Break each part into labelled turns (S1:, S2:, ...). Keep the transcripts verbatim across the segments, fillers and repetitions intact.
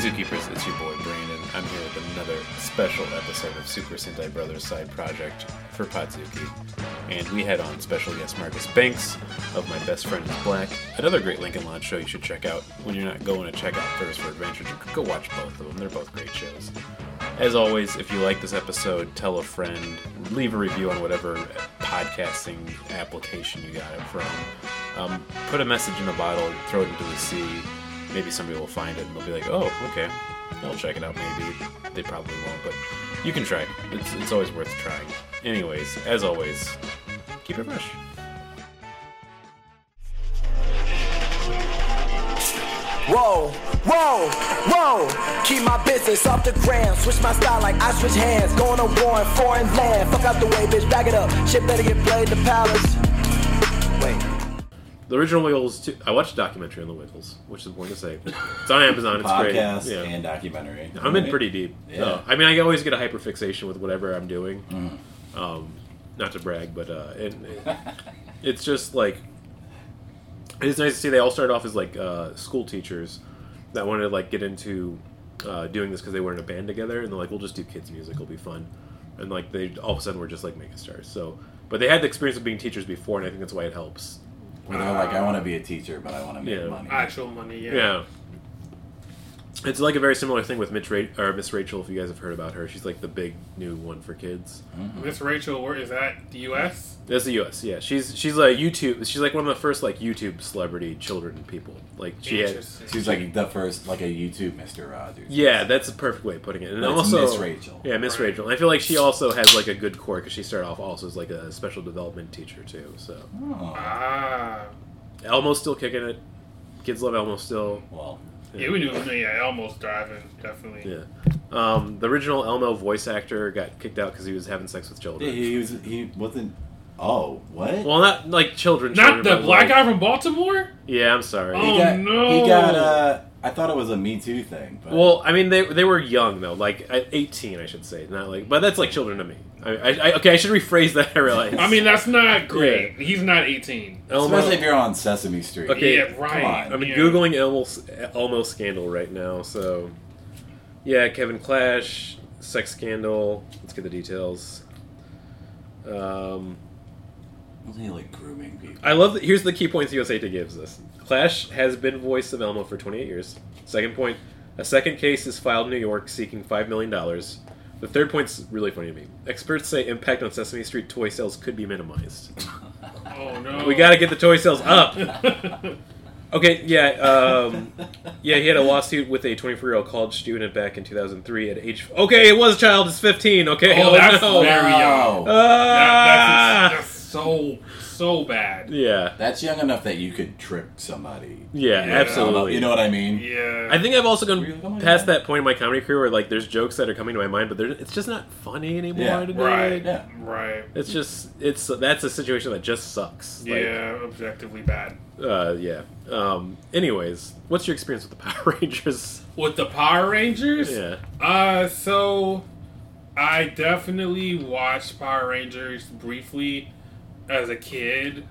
S1: Zookeepers, it's your boy Brandon. I'm here with another special episode of Super Sentai Brothers side project for Podzuki. And we had on special guest Marcus Banks of My Best Friend is Black. Another great Lincoln Lodge show you should check out when you're not going to check out Thirst for Adventure. Go watch both of them. They're both great shows. As always, if you like this episode, tell a friend, leave a review on whatever podcasting application you got it from. Um, put a message in a bottle, throw it into the sea. Maybe somebody will find it and they'll be like, oh, okay, I'll check it out maybe. They probably won't, but you can try. It's, it's always worth trying. Anyways, as always, keep it fresh.
S2: Whoa, whoa, whoa. Keep my business off the ground. Switch my style like I switch hands. Going to war in foreign land. Fuck out the way, bitch, back it up. Shit better get played in the palace. Wait.
S1: The original Wiggles, too. I watched a documentary on the Wiggles, which is important to say. It's on Amazon. It's great.
S3: Podcast
S1: yeah.
S3: and documentary.
S1: I'm in pretty deep.
S3: Yeah.
S1: So, I mean, I always get a hyperfixation with whatever I'm doing.
S3: Mm.
S1: Um, not to brag, but uh, it, it, it's just like it's nice to see they all started off as like uh, school teachers that wanted to like get into uh, doing this because they were in a band together, and they're like, "We'll just do kids music. It'll be fun." And like they all of a sudden were just like mega stars. So, but they had the experience of being teachers before, and I think that's why it helps.
S3: Where they're like, I want to be a teacher, but I want to make
S1: Yeah.
S3: money.
S4: Actual money, yeah.
S1: Yeah. It's like a very similar thing with Mitch Ra- or Miss Rachel, if you guys have heard about her. She's like the big new one for kids.
S3: Mm-hmm.
S4: Miss Rachel, where is that? The U S?
S1: That's the U S, yeah. She's she's like YouTube. She's like one of the first like YouTube celebrity children people. Like she had,
S4: Interesting.
S3: She's like the first, like a YouTube Mister Rogers.
S1: yeah, that's a perfect way of putting it. And
S3: But it's
S1: also
S3: Miss Rachel.
S1: Yeah, Miss
S4: Right.
S1: Rachel. And I feel like she also has like a good core because she started off also as like a special development teacher too. So
S3: Oh.
S4: Ah.
S1: Elmo's still kicking it. Kids love Elmo still.
S3: Well,
S4: Yeah, we knew. Yeah, Elmo's driving, definitely.
S1: Yeah. Um, the original Elmo voice actor got kicked out because he was having sex with children.
S3: yeah, he was. He wasn't. Oh, what?
S1: Well, not like children.
S4: Not
S1: children,
S4: the
S1: but,
S4: black
S1: like-
S4: guy from Baltimore?
S1: Yeah, I'm sorry.
S4: Oh,
S3: he got,
S4: no.
S3: He got. Uh, I thought it was a Me Too thing. But
S1: Well, I mean, they they were young though, like at eighteen, I should say, not like, but that's like children to me. I, I, I okay, I should rephrase that. I realize.
S4: I mean, that's not great. He's not eighteen.
S1: Elmo.
S3: especially if you're on Sesame Street.
S1: Okay,
S4: yeah, right.
S3: on.
S1: I mean,
S4: yeah.
S1: googling Elmo Elmo scandal right now. So, yeah, Kevin Clash, sex scandal. Let's get the details. Um,
S3: Was he like grooming people?
S1: I love that. Here's the key points U S A Today gives us. Clash has been voice of Elmo for twenty-eight years. Second point, a second case is filed in New York seeking five million dollars. The third point's really funny to me. Experts say impact on Sesame Street toy sales could be minimized.
S4: Oh, no.
S1: We gotta get the toy sales up! Okay, yeah, um, yeah, he had a lawsuit with a twenty-four-year-old college student back in two thousand three at age... Okay, it was a child, it's fifteen, okay?
S4: Oh, that's
S1: no.
S4: very young.
S3: Wow.
S1: Ah!
S4: That, that's, that's so, so bad.
S1: Yeah,
S3: That's young enough that you could trick somebody.
S1: yeah,
S4: Yeah.
S1: absolutely.
S3: You know what I mean?
S4: Yeah.
S1: I think I've also gone
S3: Really? Oh my
S1: past
S3: God.
S1: that point in my comedy career where like there's jokes that are coming to my mind, but they're- it's just not funny anymore
S3: Yeah.
S1: to do
S4: Right.
S1: it.
S3: Yeah.
S4: Right.
S1: It's just it's that's a situation that just sucks. Like,
S4: Yeah, objectively bad.
S1: uh, yeah. Um. Anyways, what's your experience with the Power Rangers?
S4: With the Power Rangers?
S1: Yeah.
S4: Uh, so I definitely watched Power Rangers briefly as a kid.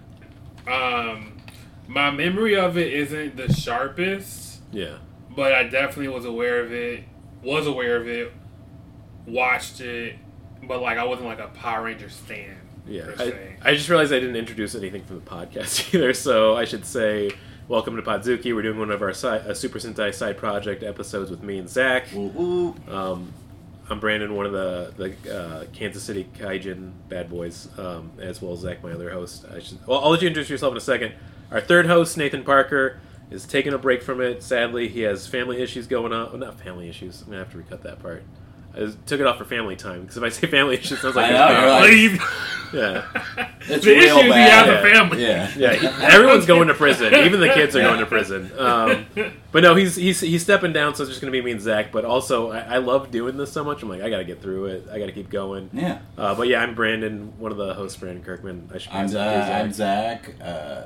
S4: Um, my memory of it isn't the sharpest,
S1: Yeah.
S4: but I definitely was aware of it. Was aware of it. Watched it, but like I wasn't like a Power Rangers fan.
S1: Yeah.
S4: per
S1: I,
S4: se.
S1: I just realized I didn't introduce anything from the podcast either, so I should say welcome to Podzuki. We're doing one of our side, uh, Super Sentai side project episodes with me and Zach.
S3: Woo woo.
S1: Um, I'm Brandon, one of the the uh, Kansas City Kaijin bad boys, um, as well as Zach, my other host. I should, well, I'll let you introduce yourself in a second. Our third host, Nathan Parker, is taking a break from it. Sadly, he has family issues going on. Well, not family issues. I'm gonna have to recut that part. I took it off for family time because if I say family issues, it sounds like
S3: I know, you're like-
S4: Leave.
S1: yeah,
S3: It's
S4: The
S3: real
S4: issue is he
S3: bad.
S4: has a
S1: Yeah.
S4: family.
S3: Yeah.
S1: yeah. he- everyone's going to prison. Even the kids are going to prison. Um, but no, he's he's he's stepping down, so it's just gonna be me and Zach. But also, I, I love doing this so much. I'm like, I gotta get through it. I gotta keep going.
S3: Yeah.
S1: Uh, but yeah, I'm Brandon, one of the hosts, Brandon Kirkman. I should
S3: I'm, uh,
S1: introduce Zach.
S3: I'm Zach, uh,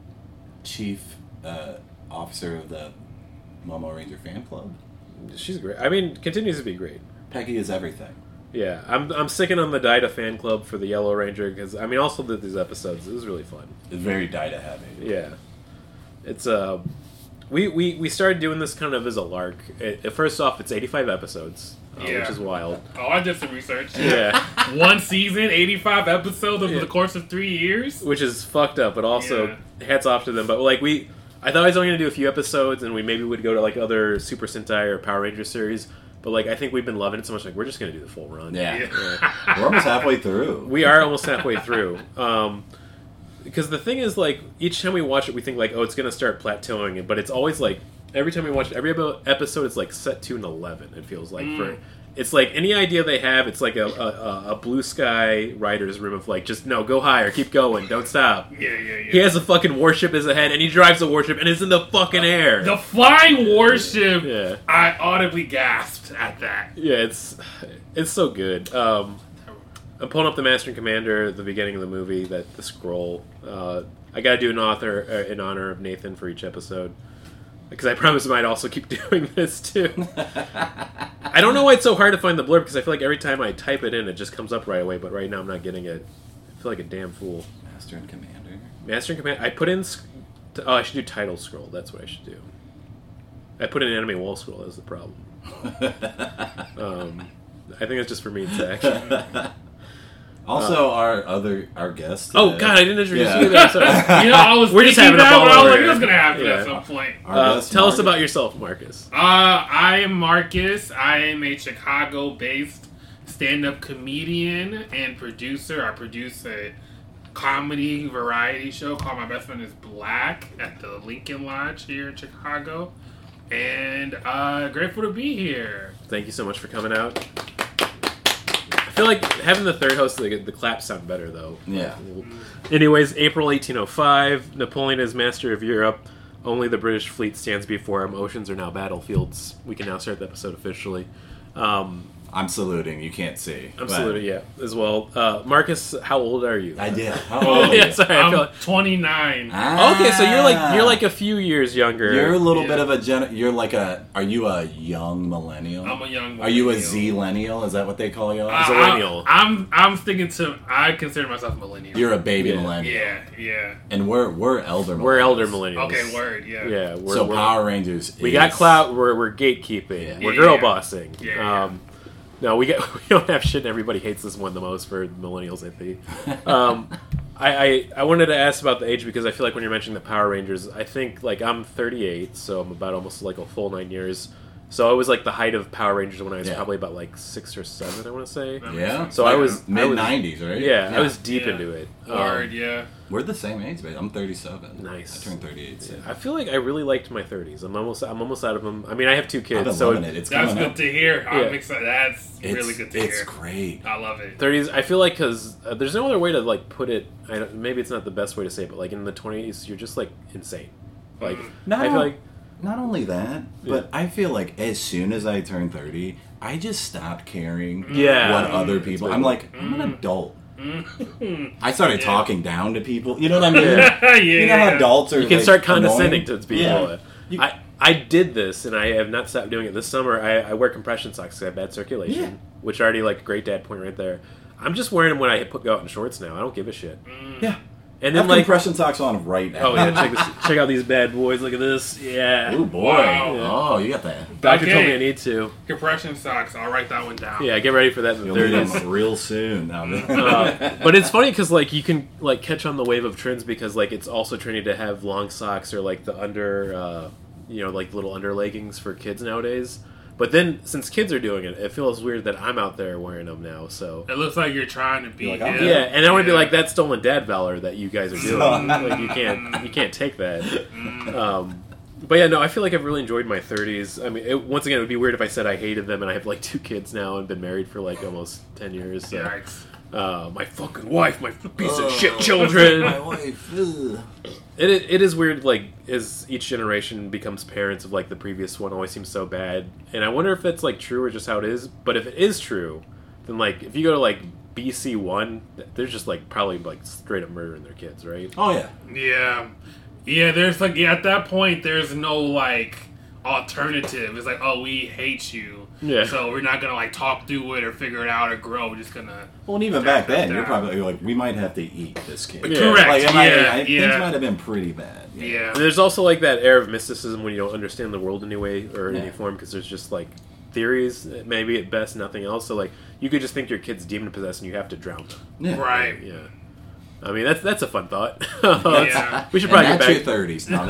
S3: chief uh, officer of the Momo Ranger fan club.
S1: She's great. I mean, continues to be great.
S3: Peggy is everything.
S1: Yeah, I'm I'm sticking on the Dida fan club for the Yellow Ranger because I mean, also did these episodes. It was really fun.
S3: It's very Dida heavy.
S1: Yeah, it's uh, we, we, we started doing this kind of as a lark. It, first off, it's eighty-five episodes, uh,
S4: Yeah.
S1: which is wild.
S4: Oh, I did some research.
S1: Yeah.
S4: One season, eighty-five episodes over
S1: Yeah.
S4: the course of three years.
S1: Which is fucked up, but also hats off to them. But like we, I thought I was only gonna do a few episodes, and we maybe would go to like other Super Sentai or Power Ranger series. But like I think we've been loving it so much, like we're just gonna do the full run.
S3: Yeah.
S4: Yeah.
S3: We're almost halfway through.
S1: We are almost halfway through. Um, because the thing is, like each time we watch it, we think like, oh, it's gonna start plateauing, but it's always like every time we watch it, every ep- episode is like set to an eleven. It feels like
S4: Mm.
S1: for. It's like any idea they have, it's like a, a, a blue sky writer's room of like, just no, go higher, keep going, don't stop.
S4: Yeah, yeah, yeah.
S1: He has a fucking warship as a head, and he drives a warship, and it's in the fucking air.
S4: The flying warship.
S1: Yeah.
S4: I audibly gasped at that.
S1: Yeah, it's it's so good. Um, I'm pulling up the Master and Commander at the beginning of the movie, that the scroll. Uh, I gotta do an author uh, in honor of Nathan for each episode. Because I promise I might also keep doing this too. I don't know why it's so hard to find the blurb, because I feel like every time I type it in, it just comes up right away. But right now, I'm not getting it. I feel like a damn fool.
S3: Master and Commander.
S1: Master and Commander. I put in. sc- Oh, I should do title scroll. That's what I should do. I put in anime wall scroll. That's the problem. Um, I think it's just for me and Zach.
S3: Also, our other our guest.
S1: Oh
S3: today-
S1: God, I didn't introduce
S3: Yeah.
S1: you there. Sorry.
S4: You know, I was
S1: We're just
S4: thinking
S1: having a
S4: that,
S1: ball
S4: but I was
S1: over
S4: like,
S1: here.
S4: it's gonna happen
S1: Yeah.
S4: at some point.
S3: Our
S1: Uh,
S3: guest,
S1: tell us
S3: Marcus.
S1: about yourself, Marcus.
S4: Uh, I am Marcus. I am a Chicago-based stand-up comedian and producer. I produce a comedy variety show called My Best Friend is Black at the Lincoln Lodge here in Chicago. And uh, grateful to be here.
S1: Thank you so much for coming out. I feel like having the third host, the, the claps sound better though.
S3: Yeah.
S1: Anyways, April eighteen oh five, Napoleon is master of Europe. Only the British fleet stands before him. Oceans are now battlefields. We can now start the episode officially. Um,
S3: I'm saluting. You can't see.
S1: I'm
S3: but
S1: saluting, yeah, as well. Uh, Marcus, how old are you?
S3: I did. How
S1: Oh,
S3: old are
S1: yeah,
S3: you?
S1: sorry. I feel
S4: I'm
S1: like,
S4: twenty-nine.
S3: Ah.
S1: okay, so you're like you're like a few years younger.
S3: You're a little
S4: Yeah.
S3: bit of a gen. You're like a. Are you a young millennial?
S4: I'm a young
S3: Are you a
S4: millennial.
S3: Z-lennial? Is that what they call you?
S4: I-
S1: Zillennial.
S4: I, I'm I'm sticking to. I consider myself a millennial.
S3: You're a baby
S1: Yeah.
S3: millennial.
S4: yeah, yeah.
S3: And we're we're elder.
S1: We're
S3: millennials.
S1: elder millennials.
S4: Okay, word. Yeah.
S1: Yeah, we're,
S3: So
S1: we're,
S3: Power Rangers.
S1: we
S3: is-
S1: got clout. We're we're gatekeeping.
S3: Yeah.
S1: We're
S4: Yeah.
S1: girl bossing.
S4: Yeah.
S1: Um, no, we get we don't have shit. And everybody hates this one the most for millennials, I think. Um, I, I I wanted to ask about the age because I feel like when you're mentioning the Power Rangers, I think like I'm thirty-eight, so I'm about almost like a full nine years. So I was like the height of Power Rangers when I was
S3: Yeah.
S1: probably about like six or seven, I want to say.
S3: Yeah.
S1: So I was- I
S3: mid
S1: was-
S3: nineties, right?
S1: Yeah, I was deep
S4: Yeah.
S1: into it. Um,
S4: Word. Yeah.
S3: We're the same age, babe. I'm thirty-seven.
S1: Nice.
S3: I turned thirty-eight. So.
S1: I feel like I really liked my thirties. I'm almost I'm almost out of them. I mean, I have two
S3: I've
S1: kids,
S3: been
S1: so
S3: loving it. It's
S4: That's
S3: coming
S4: good
S3: up.
S4: to hear. I'm
S1: Yeah.
S4: excited. That's
S3: It's,
S4: really good to
S3: it's
S4: hear.
S3: great.
S4: I love it.
S1: thirties. I feel like because uh, there's no other way to like put it. I don't, maybe it's not the best way to say it, but like in the twenties, you're just like insane. Like
S3: No,
S1: I feel like
S3: Not only that, but I feel like as soon as I turned thirty, I just stopped caring
S1: Yeah.
S3: what other people. I'm like, I'm an adult. I started talking down to people. You know what I mean?
S1: Yeah.
S4: yeah.
S3: You know how
S4: yeah.
S3: adults are.
S1: you can
S3: like,
S1: start condescending
S3: annoying?
S1: to people.
S3: Yeah. You-
S1: I I did this, and I have not stopped doing it. This summer, I, I wear compression socks because I have bad circulation,
S3: Yeah.
S1: which already like a great dad point right there. I'm just wearing them when I put go out in shorts now. I don't give a shit.
S3: Yeah.
S1: And
S3: I
S1: then
S3: have
S1: like,
S3: compression socks on right now.
S1: oh yeah, check this, check out these bad boys. Look at this. Yeah,
S3: Oh boy.
S4: Wow.
S3: Oh, you got that.
S1: doctor told
S4: Okay.
S1: me I need to.
S4: Compression socks. I'll write that one down.
S1: Yeah, get ready for that in the
S3: You'll need
S1: thirties.
S3: them real soon. Now,
S1: Uh, but it's funny because like you can like catch on the wave of trends because like it's also trendy to have long socks or like the under uh, you know like little under leggings for kids nowadays. But then since kids are doing it, it feels weird that I'm out there wearing them now. So
S4: It looks like you're trying to be.
S3: You're like, I'm
S4: hip.
S1: yeah, and I want to be
S4: Yeah.
S1: like that's stolen dad valor that you guys are doing. Like you can't you can't take that. Um, but yeah, no, I feel like I've really enjoyed my thirties. I mean, it, once again, it would be weird if I said I hated them, and I have like two kids now and been married for like almost ten years. So.
S4: Yikes.
S1: Uh, my fucking wife, my piece of shit children.
S3: My wife. ugh.
S1: It, it it is weird, like as each generation becomes parents of like the previous one, always seems so bad, and I wonder if that's like true or just how it is. But if it is true, then like if you go to like B C one, they're just like probably like straight up murdering their kids, right?
S3: Oh yeah.
S4: Yeah. Yeah, there's like, yeah, at that point, there's no like alternative. It's like, oh, we hate you,
S1: Yeah.
S4: so we're not gonna like talk through it or figure it out or grow. We're just gonna.
S3: Well, and even back then,
S4: down.
S3: you're probably like, we might have to eat this kid.
S1: Yeah.
S4: Correct.
S3: Like, it
S4: yeah,
S3: might,
S4: yeah.
S3: I, things might have been pretty bad.
S4: Yeah.
S1: And there's also like that air of mysticism when you don't understand the world in any way or in
S3: Yeah.
S1: any form because there's just like theories, maybe at best nothing else. So like you could just think your kid's demon possessed and you have to drown them.
S3: Yeah.
S4: Right.
S1: Yeah. I mean that's that's a fun thought.
S4: Yeah.
S1: We should
S3: And
S1: probably get
S3: that's your
S1: back.
S3: thirties. No,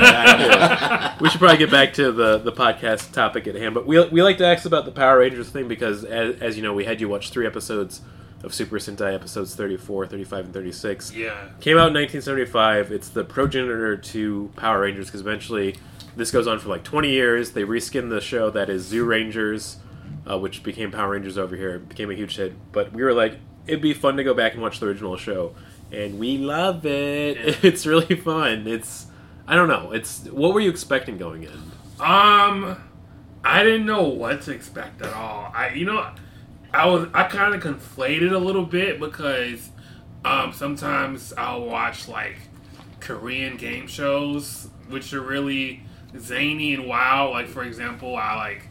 S1: We should probably get back to the, the podcast topic at hand. But we we like to ask about the Power Rangers thing because as, as you know we had you watch three episodes of Super Sentai, episodes thirty-four, thirty-five, and thirty-six.
S4: Yeah.
S1: Came out in nineteen seventy-five. It's the progenitor to Power Rangers because eventually this goes on for like twenty years. They reskinned the show that is Zoo Rangers, uh, which became Power Rangers over here. It became a huge hit. But we were like, it'd be fun to go back and watch the original show. And we love it.
S4: Yeah.
S1: It's really fun. It's, I don't know. It's, what were you expecting going in?
S4: Um, I didn't know what to expect at all. I, you know, I was I kind of conflated a little bit because, um, sometimes I'll watch like Korean game shows which are really zany and wild. Like for example, I like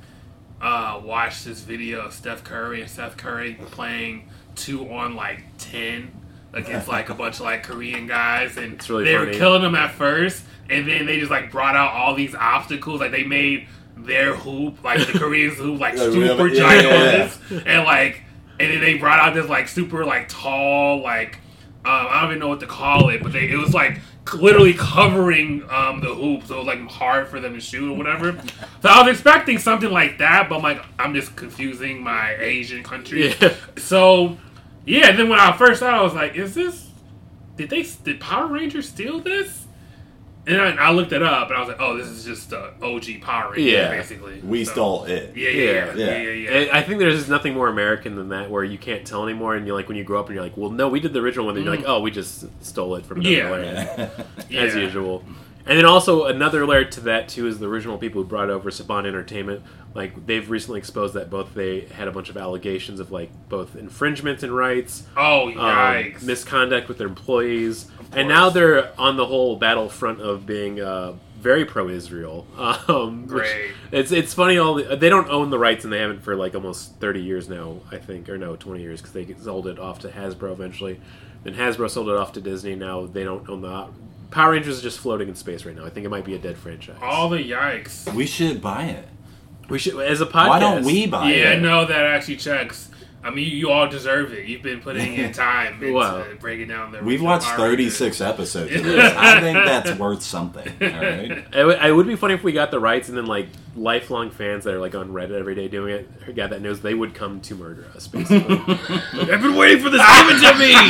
S4: uh watched this video of Steph Curry and Steph Curry playing two on like ten against like a bunch of like Korean guys, and
S1: It's really
S4: they
S1: funny.
S4: were killing them at first, and then they just like brought out all these obstacles. Like they made their hoop, like the Koreans hoop, like
S3: Yeah,
S4: super
S3: yeah, yeah,
S4: giant, and like, and then they brought out this like super like tall, like um, I don't even know what to call it, but they it was like literally covering um, the hoop, so it was like hard for them to shoot or whatever. So I was expecting something like that, but I'm like, I'm just confusing my Asian country.
S1: Yeah.
S4: So yeah, then when I first saw it, I was like, is this? Did they? Did Power Rangers steal this? And I, I looked it up, and I was like, oh, this is just the O G Power Rangers,
S1: Yeah.
S4: basically.
S3: we
S4: So-
S3: stole it.
S4: Yeah, yeah, yeah,
S1: Yeah.
S4: yeah, yeah. yeah,
S1: And I think there's nothing more American than that, where you can't tell anymore, and you're like, when you grow up, and you're like, well, no, we did the original one. Then you're like, oh, we just stole it from another
S4: Yeah.
S1: land,
S4: Yeah.
S1: as usual. And then also another layer to that too is the original people who brought over Saban Entertainment. Like they've recently exposed that both they had a bunch of allegations of like both infringement in rights,
S4: Oh,
S1: um,
S4: yikes.
S1: misconduct with their employees, and
S4: course.
S1: now they're on the whole battlefront of being uh, very pro-Israel. Um, which-
S4: Great.
S1: it's it's funny. All the, they don't own the rights, and they haven't for like almost thirty years now, I think, or no, twenty years because they sold it off to Hasbro eventually. Then Hasbro sold it off to Disney. Now they don't own the Power Rangers is just floating in space right now. I think it might be a dead franchise.
S4: All the yikes.
S3: We should buy it.
S1: We should, as a podcast.
S3: Why don't we buy
S4: Yeah,
S3: it?
S4: no, that actually checks. I mean, you all deserve it. You've been putting in time into
S1: Wow.
S4: breaking down the.
S3: We've
S4: the
S3: watched
S4: Power
S3: thirty-six episodes of this. I think that's worth something. All right.
S1: It, w- it would be funny if we got the rights and then like lifelong fans that are like on Reddit every day doing it, got that news, they would come to murder us. Basically, Like, I've been waiting for this. Give it to me.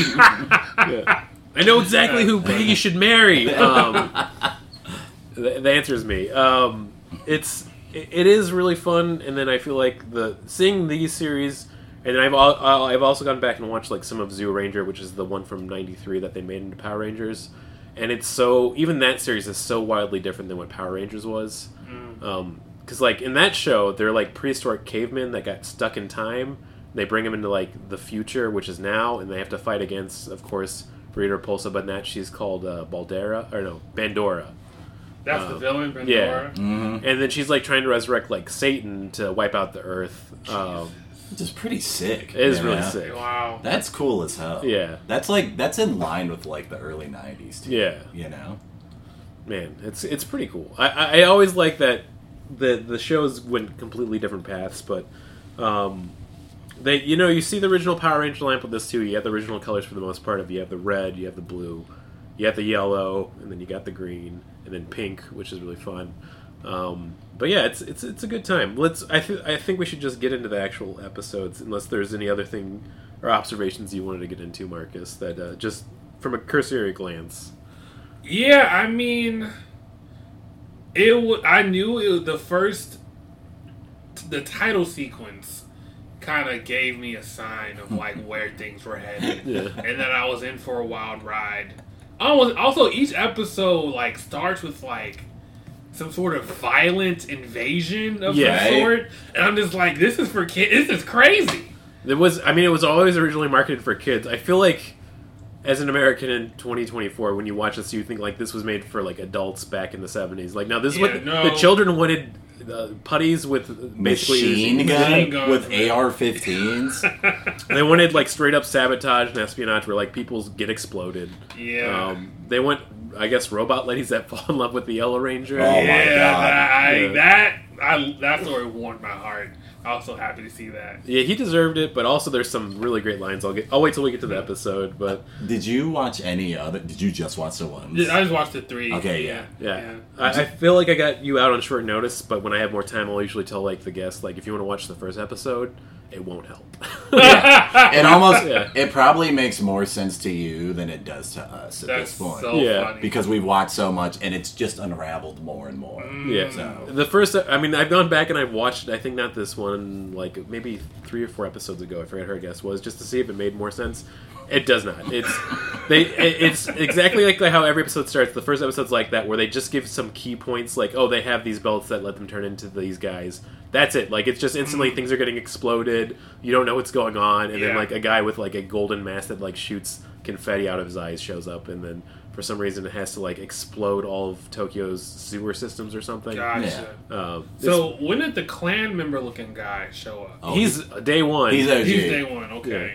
S1: Yeah. I know exactly who Peggy should marry. Um, the, the answer is me. Um, it's it, it is really fun, and then I feel like the seeing these series, and then I've al- I've also gone back and watched like some of Zoo Ranger, which is the one from ninety-three that they made into Power Rangers, and it's so even that series is so wildly different than what Power Rangers was. Um, because like in that show, they're like prehistoric cavemen that got stuck in time. They bring them into like the future, which is now, and they have to fight against, of course, Rita Repulsa, but not she's called uh, Baldera or no Bandora.
S4: That's the villain, Pandora.
S1: Yeah,
S3: Mm-hmm.
S1: and then she's like trying to resurrect like Satan to wipe out the Earth. Um,
S3: Which is pretty sick.
S1: it is
S3: you
S1: really
S3: know?
S1: sick.
S4: Wow.
S3: That's cool as hell.
S1: Yeah.
S3: That's like that's in line with like the early nineties too.
S1: Yeah.
S3: You know?
S1: Man, it's it's pretty cool. I, I, I always like that the the shows went completely different paths, but um, they you know you see the original Power Ranger lamp with this too. You have the original colors for the most part of you have the red, you have the blue, you have the yellow, and then you got the green, and then pink, which is really fun. Um, but yeah, it's it's it's a good time. Let's I th- I think we should just get into the actual episodes, unless there's any other thing or observations you wanted to get into, Marcus. That uh, just from a cursory glance.
S4: Yeah, I mean, it. W- I knew it was the first, the title sequence, kind of gave me a sign of like where things were headed,
S1: Yeah.
S4: and that I was in for a wild ride. Almost. Also, each episode like starts with like some sort of violent invasion of
S1: Yeah,
S4: some
S3: right?
S4: sort, and I'm just like, this is for kids. This is crazy.
S1: It was. I mean, it was always originally marketed for kids. I feel like, as an American in twenty twenty-four, when you watch this, you think like this was made for like adults back in the seventies. Like, no, this is
S4: Yeah,
S1: what
S4: no.
S1: the children wanted. uh, putties with basically
S3: Machine gun
S4: Machine guns,
S3: with
S4: man.
S3: A R fifteens.
S1: They wanted like straight up sabotage and espionage where like people get exploded.
S4: Yeah.
S1: Um, they went, I guess, robot ladies that fall in love with the Yellow Ranger.
S3: Oh, my
S4: yeah,
S3: God.
S4: I,
S1: Yeah.
S4: that I, that story warmed my heart. I was so happy to see that.
S1: Yeah, he deserved it, but also there's some really great lines. I'll get. I'll wait till we get to the episode, but
S3: Did you watch any other? Did you just watch the ones?
S4: I just watched the three.
S3: Okay, yeah.
S1: yeah, I, I feel like I got you out on short notice. But when I have more time, I'll usually tell like the guests, like if you want to watch the first episode, it won't help.
S3: It almost,
S1: Yeah.
S3: it probably makes more sense to you than it does to us at
S4: That's
S3: this point.
S4: so
S1: Yeah.
S4: funny.
S3: Because we've watched so much, and it's just unraveled more and more.
S1: Yeah.
S3: So
S1: The first, I mean, I've gone back and I've watched. I think not this one, like maybe three or four episodes ago. I forget who our guest was, just to see if it made more sense. It does not. It's they. it- It's exactly like how every episode starts. The first episode's like that, where they just give some key points, like oh, they have these belts that let them turn into these guys. That's it. Like it's just instantly things are getting exploded. You don't know what's going on, and then
S4: Yeah.
S1: like a guy with like a golden mask that like shoots confetti out of his eyes shows up, and then for some reason it has to like explode all of Tokyo's sewer systems or something.
S4: Gotcha.
S1: Um,
S4: So when did the clan member looking guy show up?
S3: Oh,
S1: he's day one.
S3: he's O G.
S4: He's day one. Okay.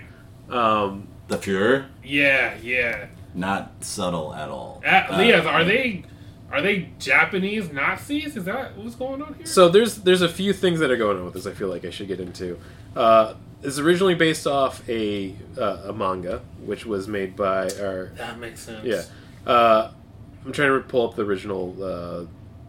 S1: um,
S3: The Fuhrer,
S4: Yeah, yeah.
S3: not subtle at all.
S4: Uh,
S3: Uh,
S4: Leah, are they are they Japanese Nazis? Is that what's going on here?
S1: so there's there's a few things that are going on with this. I feel like I should get into. Uh, it's originally based off a uh, a manga, which was made by our
S4: that makes sense.
S1: yeah. Uh, I'm trying to pull up the original. Uh,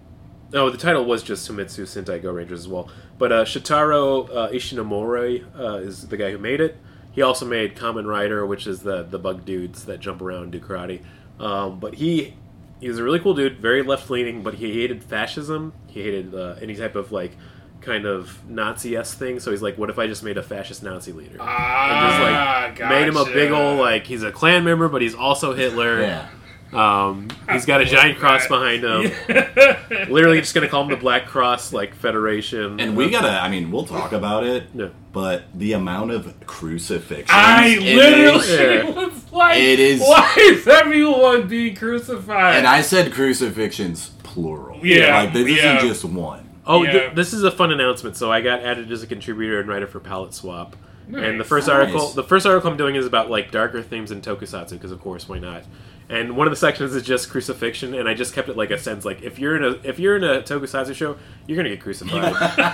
S1: no, the title was just Sumitsu Sentai Go Rangers as well. But uh, Shitaro uh, Ishinomori uh, is the guy who made it. He also made Kamen Rider, which is the the bug dudes that jump around and do karate. Um, but he he was a really cool dude, very left leaning, but he hated fascism. He hated uh, any type of like kind of Nazi-esque thing. So he's like, what if I just made a fascist Nazi leader?
S4: Ah,
S1: And just like
S4: gotcha.
S1: made him a big old like he's a Klan member, but he's also Hitler.
S3: Yeah.
S1: Um, he's got a giant cross behind him. Literally just gonna call him the Black Cross like Federation.
S3: And we gotta, I mean, we'll talk about it,
S1: Yeah.
S3: but the amount of crucifixions.
S4: I
S3: in
S4: literally
S3: this-
S1: Yeah.
S4: was like,
S3: It is-
S4: why is everyone being crucified?
S3: And I said crucifixions plural.
S4: Yeah,
S3: Like, this
S4: yeah.
S3: isn't just one.
S1: Oh,
S4: Yeah.
S1: th- this is a fun announcement. So I got added as a contributor and writer for Palette Swap. And the
S4: Nice.
S1: first
S3: Nice.
S1: article, the first article I'm doing is about like darker themes in Tokusatsu because of course why not? And one of the sections is just crucifixion, and I just kept it like a sentence like if you're in a if you're in a Tokusatsu show, you're gonna get crucified.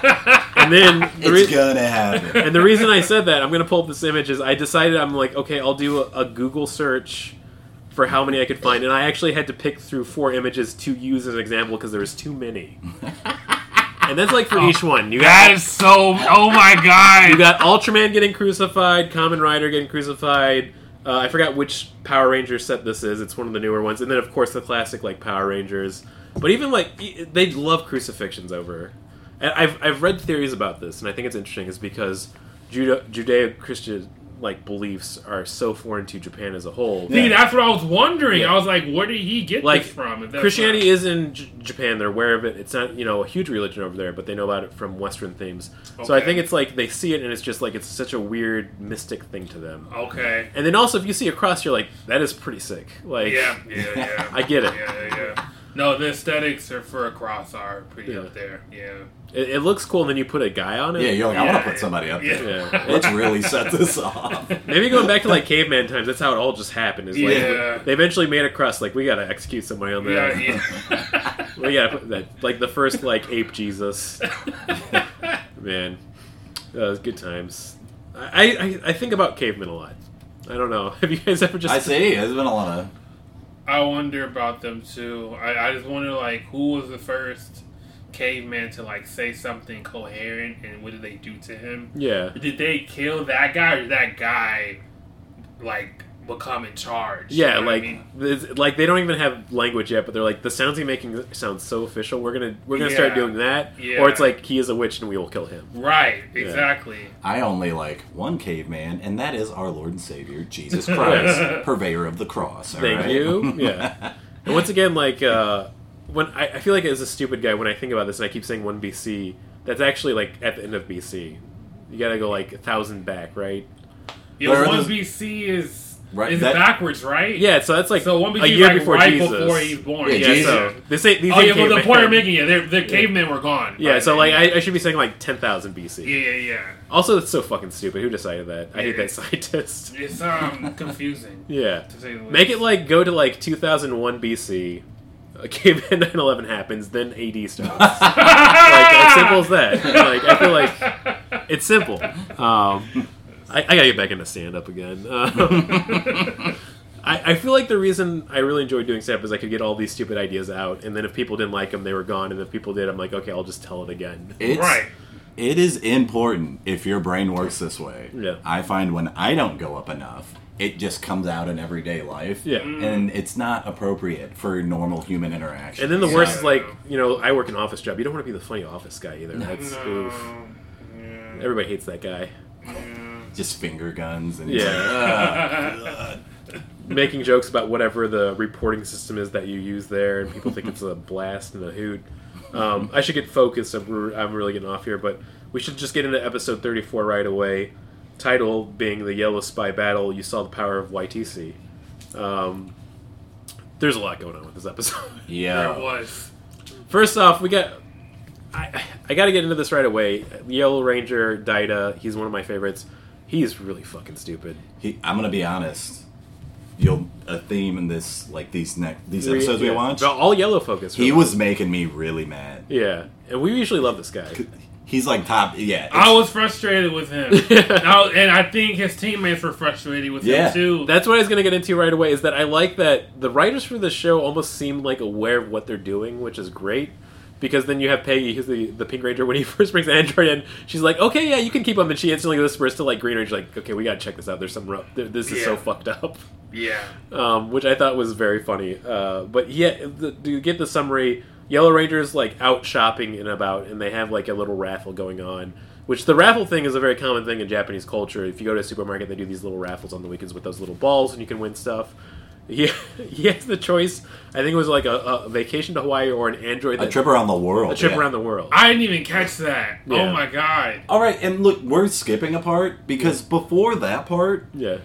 S1: And then the
S3: It's
S1: rea-
S3: gonna happen.
S1: and the reason I said that I'm gonna pull up this image is I decided I'm like okay I'll do a, a Google search for how many I could find, and I actually had to pick through four images to use as an example because there was too many. And that's like for each one. You
S4: that
S1: got
S4: is so. Oh my god!
S1: you got Ultraman getting crucified, Kamen Rider getting crucified. Uh, I forgot which Power Ranger set this is. It's one of the newer ones, and then of course the classic like Power Rangers. But even like e- they love crucifixions over. And I've I've read theories about this, and I think it's interesting. Is because Juda- Judeo-Christian like beliefs are so foreign to Japan as a whole.
S4: See, that's what I was wondering.
S1: Yeah.
S4: I was like, where did he get
S1: Like
S4: this from? If that's
S1: Christianity
S4: not-
S1: is in J- Japan. They're aware of it. It's not you know a huge religion over there, but they know about it from Western themes. So I
S4: Okay.
S1: think it's like they see it, and it's just like it's such a weird mystic thing to them.
S4: Okay.
S1: And then also, if you see a cross, you're like, that is pretty sick. Like,
S4: Yeah, yeah, yeah.
S1: I get it.
S4: Yeah, yeah. No, the aesthetics are for a cross are pretty
S1: Yeah.
S4: up there. Yeah.
S1: it, it looks cool, and then you put a guy on it.
S3: Yeah, you're like, I want
S4: Yeah.
S3: to put somebody up there.
S1: Yeah.
S3: Let's really set this off.
S1: Maybe going back to like caveman times, that's how it all just happened. Is like
S4: Yeah.
S1: they eventually made a cross. Like we gotta execute somebody on
S4: Yeah,
S1: that.
S4: yeah.
S1: We gotta put that like the first like ape Jesus. Man, that was good times. I, I I think about cavemen a lot. I don't know. Have you guys ever just?
S3: I see. There's been a lot of.
S4: I wonder about them too. I, I just wonder like who was the first caveman to like say something coherent, and what did they do to him?
S1: Yeah.
S4: Did they kill that guy, or did that guy like become in charge?
S1: Yeah,
S4: You know what I
S1: like
S4: mean?
S1: it's- like they don't even have language yet, but they're like the sounds he's making sounds so official. We're gonna we're gonna start
S4: Yeah.
S1: doing that,
S4: Yeah.
S1: or it's like he is a witch and we will kill him.
S4: Right, exactly.
S3: I only like one caveman, and that is our Lord and Savior, Jesus Christ, purveyor of the cross. all
S1: Thank
S3: right?
S1: you. Yeah, and once again, like uh, when I, I feel like as a stupid guy when I think about this, and I keep saying one B C, that's actually like at the end of B C. You gotta go like a thousand back, right?
S4: Yeah,
S3: Where are
S4: one
S3: those-
S4: B C is
S3: Right.
S4: It's
S3: that-
S4: backwards, right?
S1: Yeah, so that's like
S4: So one
S1: a
S4: B C
S1: year
S4: like
S1: before
S4: right
S1: Jesus.
S4: before he's born.
S3: Yeah,
S1: Yeah,
S3: Jesus.
S1: so this ain't these
S4: Oh
S1: ain't
S4: yeah, well the
S1: cavemen.
S4: point I'm making, yeah, they're- the cavemen were gone.
S1: Yeah,
S4: by
S1: so
S4: then.
S1: like I, I should be saying like ten thousand B C.
S4: Yeah, yeah, yeah.
S1: Also, it's so fucking stupid. Who decided that? I hate
S4: Yeah.
S1: that scientist.
S4: It's um confusing.
S1: Yeah.
S4: To say the least.
S1: Make it like go to like two thousand one B C. Uh, caveman nine eleven happens, then A D starts. Like as simple as that. Like I feel like it's simple. Um, I, I gotta get back into stand up again. Um, I, I feel like the reason I really enjoyed doing stand up is I could get all these stupid ideas out, and then if people didn't like them, they were gone, and if people did, I'm like, okay, I'll just tell it again.
S3: It's,
S4: Right.
S3: It is important if your brain works this way.
S1: Yeah.
S3: I find when I don't go up enough, it just comes out in everyday life.
S1: Yeah.
S3: And it's not appropriate for normal human interaction.
S1: And then the worst
S4: Yeah.
S1: is like, you know, I work an office job. You don't want to be the funny office guy either. That's
S4: No.
S1: oof.
S4: Yeah.
S1: Everybody hates that guy.
S3: just finger guns and
S1: Yeah. Making jokes about whatever the reporting system is that you use there, and people think it's a blast and a hoot. Um, I should get focused. I'm, re- I'm really getting off here, but we should just get into episode thirty-four right away. Title being the Yellow Spy Battle. You saw the power of Y T C. Um, there's a lot going on with this episode.
S4: There
S3: yeah.
S4: it was.
S1: First off, we got. I I got to get into this right away. Yellow Ranger Daida. He's one of my favorites. He's really fucking stupid.
S3: He, I'm gonna be honest. You'll a theme in this like these next these episodes we
S1: Yeah.
S3: watch.
S1: But all yellow focus.
S3: He
S1: really.
S3: was making me really mad.
S1: Yeah, and we usually love this guy.
S3: He's like top. Yeah.
S4: I was frustrated with him. I, and I think his teammates were frustrated with
S3: Yeah.
S4: him too.
S1: That's what I was going to get into right away, is that I like that the writers for this show almost seem like aware of what they're doing, which is great. Because then you have Peggy, who's the, the Pink Ranger, when he first brings Android in, she's like, okay, yeah, you can keep him. And she instantly whispers to like Green Ranger, like, okay, we got to check this out. There's some rough. This is so
S4: Yeah.
S1: fucked up.
S4: Yeah.
S1: Um, which I thought was very funny. Uh, but yeah, the, to get the summary, Yellow Ranger's like out shopping and about, and they have like a little raffle going on. Which the raffle thing is a very common thing in Japanese culture. If you go to a supermarket, they do these little raffles on the weekends with those little balls, and you can win stuff. He, he has the choice. I think it was like a, a vacation to Hawaii or an Android.
S3: a
S1: That,
S3: trip around the world.
S1: a trip
S3: yeah.
S1: around the world.
S4: I didn't even catch that.
S1: Yeah.
S4: Oh my god.
S3: All right, and look, we're skipping a part because before that part,
S1: Yeah.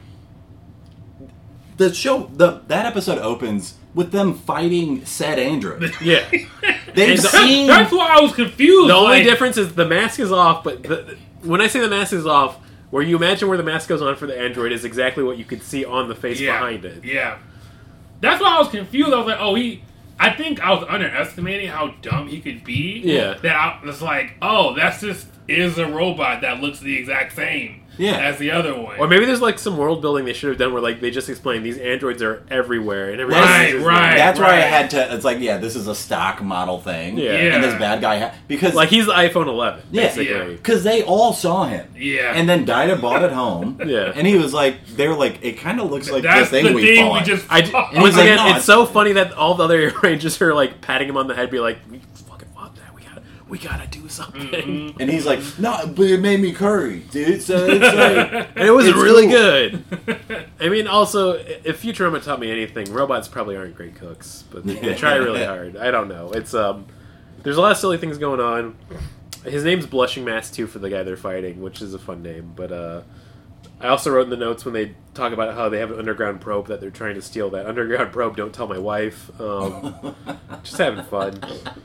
S3: the show, the that episode opens with them fighting said android.
S1: Yeah.
S3: They've
S1: And the-
S3: seen.
S4: That's why I was confused.
S1: The only
S4: like,
S1: difference is the mask is off, but the, when I say the mask is off, where you imagine where the mask goes on for the Android is exactly what you could see on the face
S4: yeah,
S1: behind it.
S4: Yeah. That's why I was confused. I was like, oh, he. I think I was underestimating how dumb he could be.
S1: Yeah.
S4: That I was like, oh, that's just is a robot that looks the exact same
S3: Yeah.
S4: as the other one.
S1: Or maybe there's like some world building they should have done where like they just explain these androids are everywhere and everything.
S4: Right,
S1: is-
S4: right.
S3: That's why I
S4: right.
S3: had to. It's like, yeah, this is a stock model thing.
S1: Yeah.
S3: And this
S4: Yeah.
S3: bad guy ha- because
S1: Like he's the iPhone eleven,
S3: Yeah.
S1: basically.
S4: Yeah.
S3: because they all saw him.
S4: Yeah.
S3: And then Daida bought it home.
S1: Yeah.
S3: And he was like, they were like, it kind of looks like
S4: that's
S3: the
S4: the
S3: thing we
S4: thing
S3: bought.
S4: we just.
S1: I,
S3: he's
S1: once
S3: like,
S1: again,
S3: "No,
S1: it's
S3: it's-
S1: so funny that all the other Rangers are like patting him on the head, be like, "We fucking want that. We gotta, we gotta do something."
S4: Mm-hmm.
S3: And he's like, no, but it made me curry, dude. So it's like,
S1: And it was
S3: It's
S1: really
S3: cool.
S1: good. I mean, also, if Futurama taught me anything, robots probably aren't great cooks, but they try really hard. I don't know. It's um, there's a lot of silly things going on. His name's Blushing Mask too for the guy they're fighting, which is a fun name. But uh, I also wrote in the notes when they talk about how they have an underground probe that they're trying to steal. That underground probe, don't tell my wife. Um, just having fun.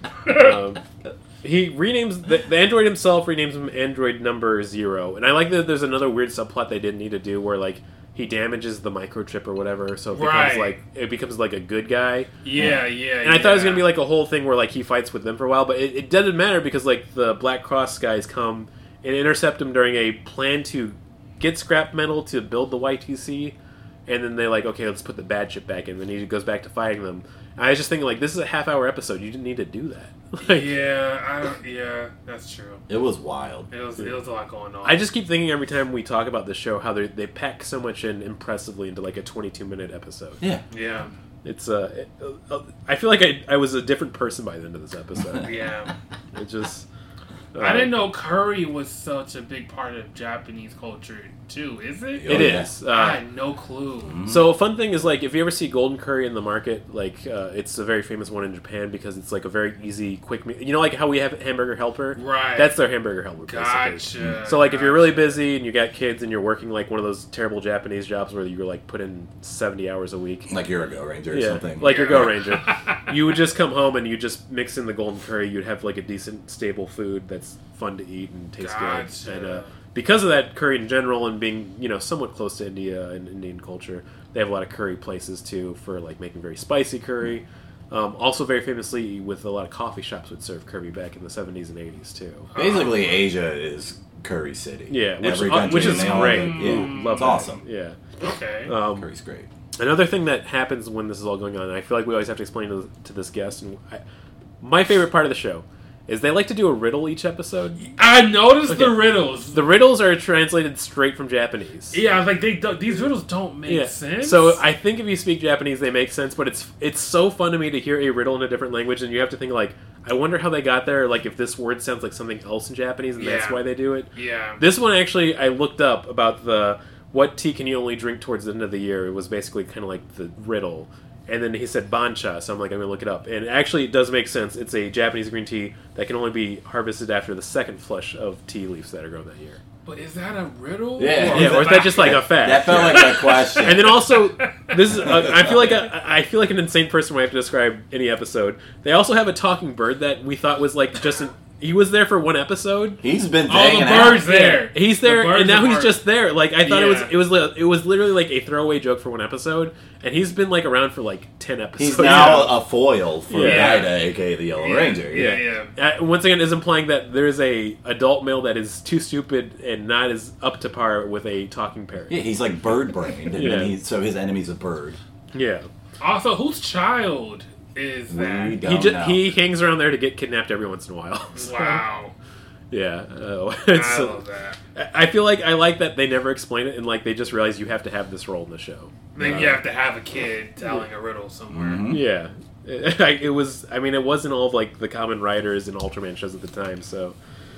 S1: Um, he renames the, the android himself renames him Android Number Zero, and I like that. There's another weird subplot they didn't need to do where like he damages the microchip or whatever, so it becomes
S4: Right.
S1: like it becomes like a good guy.
S4: yeah, yeah.
S1: And I thought it was gonna be like a whole thing where like he fights with them for a while, but it, it doesn't matter because like the Black Cross guys come and intercept him during a plan to get scrap metal to build the Y T C, and then they're like, okay, let's put the bad ship back in. And he goes back to fighting them. And I was just thinking like, this is a half hour episode. You didn't need to do that. Like,
S4: Yeah, I don't, yeah, that's true.
S3: it was wild.
S4: It was, it was a lot going on.
S1: I just keep thinking every time we talk about the show how they they pack so much in impressively into like a twenty-two minute episode.
S3: Yeah.
S4: yeah,
S1: It's uh, it, uh, I feel like I I was a different person by the end of this episode.
S4: yeah.
S1: It just
S4: I didn't know curry was such a big part of Japanese culture too. Is it?
S1: It
S3: Oh, yeah.
S1: is. Uh,
S4: I had no clue.
S1: So a fun thing is like if you ever see golden curry in the market, like uh, it's a very famous one in Japan because it's like a very easy, quick meal. You know, like how we have hamburger helper.
S4: Right.
S1: That's their hamburger helper. Basically.
S4: Gotcha.
S1: So like if you're really
S4: Gotcha.
S1: busy and you got kids and you're working like one of those terrible Japanese jobs where you're like put in seventy hours a week.
S3: Like you're a Go Ranger or
S1: Yeah,
S3: something.
S1: like your
S4: Yeah.
S1: Go Ranger. You would just come home and you just mix in the golden curry. You'd have like a decent, stable food that's fun to eat and tastes
S4: Gotcha.
S1: good. And uh, because of that, curry in general and being you know somewhat close to India and Indian culture, they have a lot of curry places too for like making very spicy curry. Um, also, very famously, with a lot of coffee shops would serve curry back in the seventies and eighties too.
S3: Basically, Asia is Curry City.
S1: Yeah, which,
S3: Every
S1: uh,
S3: country
S1: which is
S3: they all
S1: great.
S3: have it. Yeah,
S1: Love
S3: it's
S1: that.
S3: awesome.
S1: Yeah.
S4: Okay.
S1: Um,
S3: Curry's great.
S1: Another thing that happens when this is all going on, and I feel like we always have to explain to, to this guest, and I, my favorite part of the show is they like to do a riddle each episode.
S4: I noticed the
S1: Okay.
S4: riddles.
S1: The riddles are translated straight from Japanese.
S4: Yeah, I was like they don't, these riddles don't make
S1: Yeah.
S4: sense.
S1: So I think if you speak Japanese, they make sense. But it's it's so fun to me to hear a riddle in a different language, and you have to think like, I wonder how they got there. Like if this word sounds like something else in Japanese, and that's
S4: Yeah.
S1: why they do it.
S4: yeah.
S1: This one actually, I looked up about the what tea can you only drink towards the end of the year. It was basically kind of like the riddle. And then he said bancha, so I'm like, I'm going to look it up. And actually, it does make sense. It's a Japanese green tea that can only be harvested after the second flush of tea leaves that are grown that year.
S4: But is that a riddle?
S3: Yeah.
S1: Yeah, or is that just like a fact?
S3: That felt like a question.
S1: And then also, this is uh, I feel like a, I feel like an insane person when I have to describe any episode. They also have a talking bird that we thought was like just an. He was there for one episode.
S3: He's been
S4: All the
S3: hanging
S4: birds
S3: out.
S4: there.
S1: He's
S4: The
S1: there,
S4: birds
S1: and now
S4: are
S1: he's
S4: part-
S1: just there. Like I thought it was,
S4: Yeah.
S1: it was, li- it was literally like a throwaway joke for one episode, and he's been like around for like ten episodes.
S3: He's now a foil for
S1: Yeah.
S3: Gaida, aka the Yellow
S4: Yeah.
S3: Ranger.
S4: Yeah,
S3: Yeah.
S4: yeah.
S1: Uh, once again, is implying that there is a adult male that is too stupid and not as up to par with a talking parrot.
S3: Yeah, he's like bird brained, and
S1: Yeah.
S3: then he's, so his enemy's a bird.
S1: Yeah,
S4: Also, whose child is
S3: We
S4: that?
S3: don't
S1: he just
S3: know.
S1: he hangs around there to get kidnapped every once in a while. So,
S4: Wow.
S1: Yeah, uh, it's,
S4: I love that.
S1: I feel like I like that they never explain it and like they just realize you have to have this role in the show.
S4: Then
S1: Uh,
S4: you have to have a kid telling a riddle somewhere.
S3: Mhm.
S1: Yeah, it, it was. I mean, it wasn't all of like the common writers and Ultraman shows at the time. So,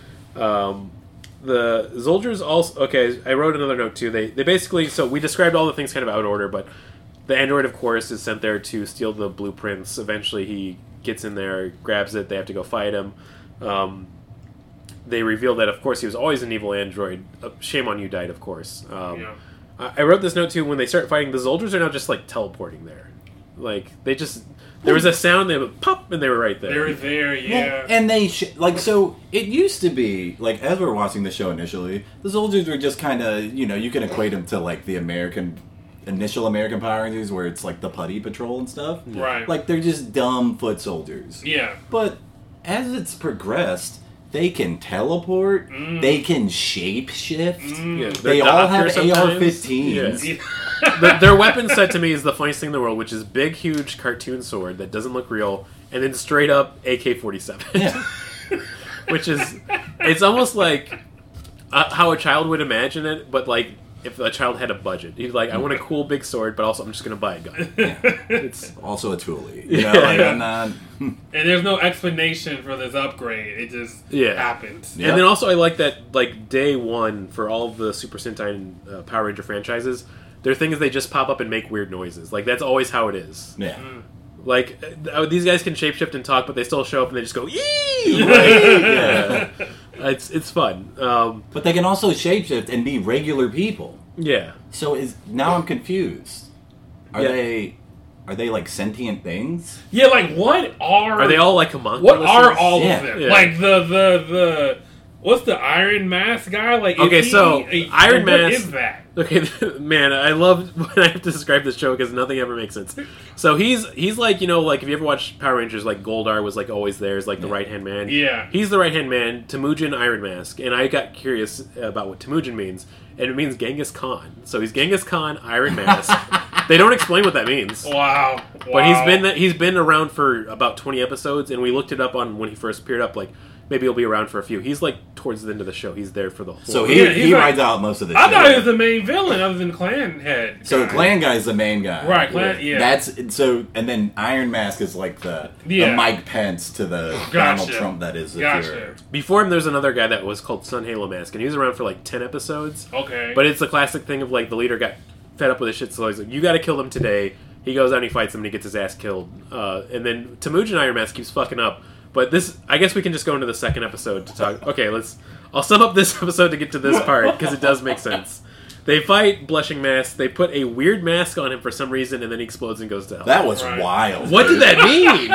S1: um, the Zoldyers also. Okay, I wrote another note too. They they basically. So we described all the things kind of out of order, but the android, of course, is sent there to steal the blueprints. Eventually, he gets in there, grabs it. They have to go fight him. Um, they reveal that, of course, he was always an evil android. Uh, shame on you, died, of course. Um,
S4: Yeah.
S1: I I wrote this note too. When they start fighting, the Zoldyers are now just like teleporting there. Like they just there was a sound, they would pop, and they were right there.
S4: They were there,
S3: Well,
S4: yeah.
S3: and they sh- like so it used to be like as we were watching the show initially, the soldiers were just kind of you know you can equate them to like the American initial American Power Rangers where it's like the putty patrol and stuff.
S4: Right.
S3: Like they're just dumb foot soldiers.
S4: yeah.
S3: But as it's progressed, they can teleport.
S4: Mm.
S3: They can shape shift.
S1: Yeah,
S3: They
S1: they're
S3: all
S1: doctors
S3: have A R
S1: sometimes.
S3: fifteens.
S1: Yeah. The- their weapon set to me is the funniest thing in the world, which is big, huge cartoon sword that doesn't look real, and then straight up A K forty-seven.
S3: Yeah.
S1: Which is, it's almost like uh, how a child would imagine it, but like if a child had a budget, he's like, I want a cool big sword, but also I'm just gonna buy a gun. It's
S3: Also a toolie. You know,
S1: Yeah.
S3: like I'm not.
S4: And there's no explanation for this upgrade. It just
S1: Yeah.
S4: happened.
S3: Yeah.
S1: And then also I like that like day one for all of the Super Sentai and uh, Power Ranger franchises, their thing is they just pop up and make weird noises. Like that's always how it is.
S3: Yeah.
S1: Like uh, these guys can shapeshift and talk, but they still show up and they just go yee.
S3: Yeah.
S1: It's it's fun. Um,
S3: But they can also shapeshift and be regular people.
S1: yeah.
S3: So is now I'm confused. Are
S1: Yeah.
S3: they are they like sentient things?
S4: Yeah, like what are
S1: Are they all like homunculus?
S4: what are all
S3: Yeah.
S4: of them?
S1: Yeah.
S4: Like the the the what's the Iron Mask guy? Like is
S1: Okay,
S4: he
S1: so,
S4: a-
S1: Iron
S4: what
S1: Mask-
S4: is that?
S1: Okay, man, I love when I have to describe this show because nothing ever makes sense. So he's he's like, you know, like if you ever watch Power Rangers, like Goldar was like always there as like the
S3: Yeah.
S1: right hand man.
S4: Yeah.
S1: He's the right hand man, Temujin Iron Mask, and I got curious about what Temujin means, and it means Genghis Khan. So he's Genghis Khan Iron Mask. They don't explain what that means.
S4: Wow.
S1: But he's
S4: Wow.
S1: been he's been around for about twenty episodes, and we looked it up on when he first appeared up. Like maybe he'll be around for a few. He's like
S5: towards the end of the show. He's there for the whole.
S3: So he
S4: Yeah,
S3: he
S4: he's like-
S3: rides out most of the.
S4: I
S3: shit.
S4: thought he was the main villain, other than Clan Head.
S3: So the
S4: guy.
S3: Clan guy's the main guy,
S4: Right, Clan- yeah.
S3: That's so, and then Iron Mask is like the,
S4: Yeah.
S3: the Mike Pence to the
S4: Gotcha.
S3: Donald Trump that is the
S4: Gotcha.
S3: Fuhrer.
S5: Before him, there's another guy that was called Sun Halo Mask, and he was around for like ten episodes.
S4: Okay.
S5: But it's the classic thing of like the leader got fed up with his shit, so he's like, "You got to kill them today." He goes out and he fights him, and he gets his ass killed. Uh, and then Temujin Iron Mask keeps fucking up. But this, I guess we can just go into the second episode to talk. Okay, let's. I'll sum up this episode to get to this part because it does make sense. They fight Blushing Mask. They put a weird mask on him for some reason, and then he explodes and goes to hell.
S3: That was
S4: Right.
S3: wild.
S5: What did
S3: dude.
S5: that mean?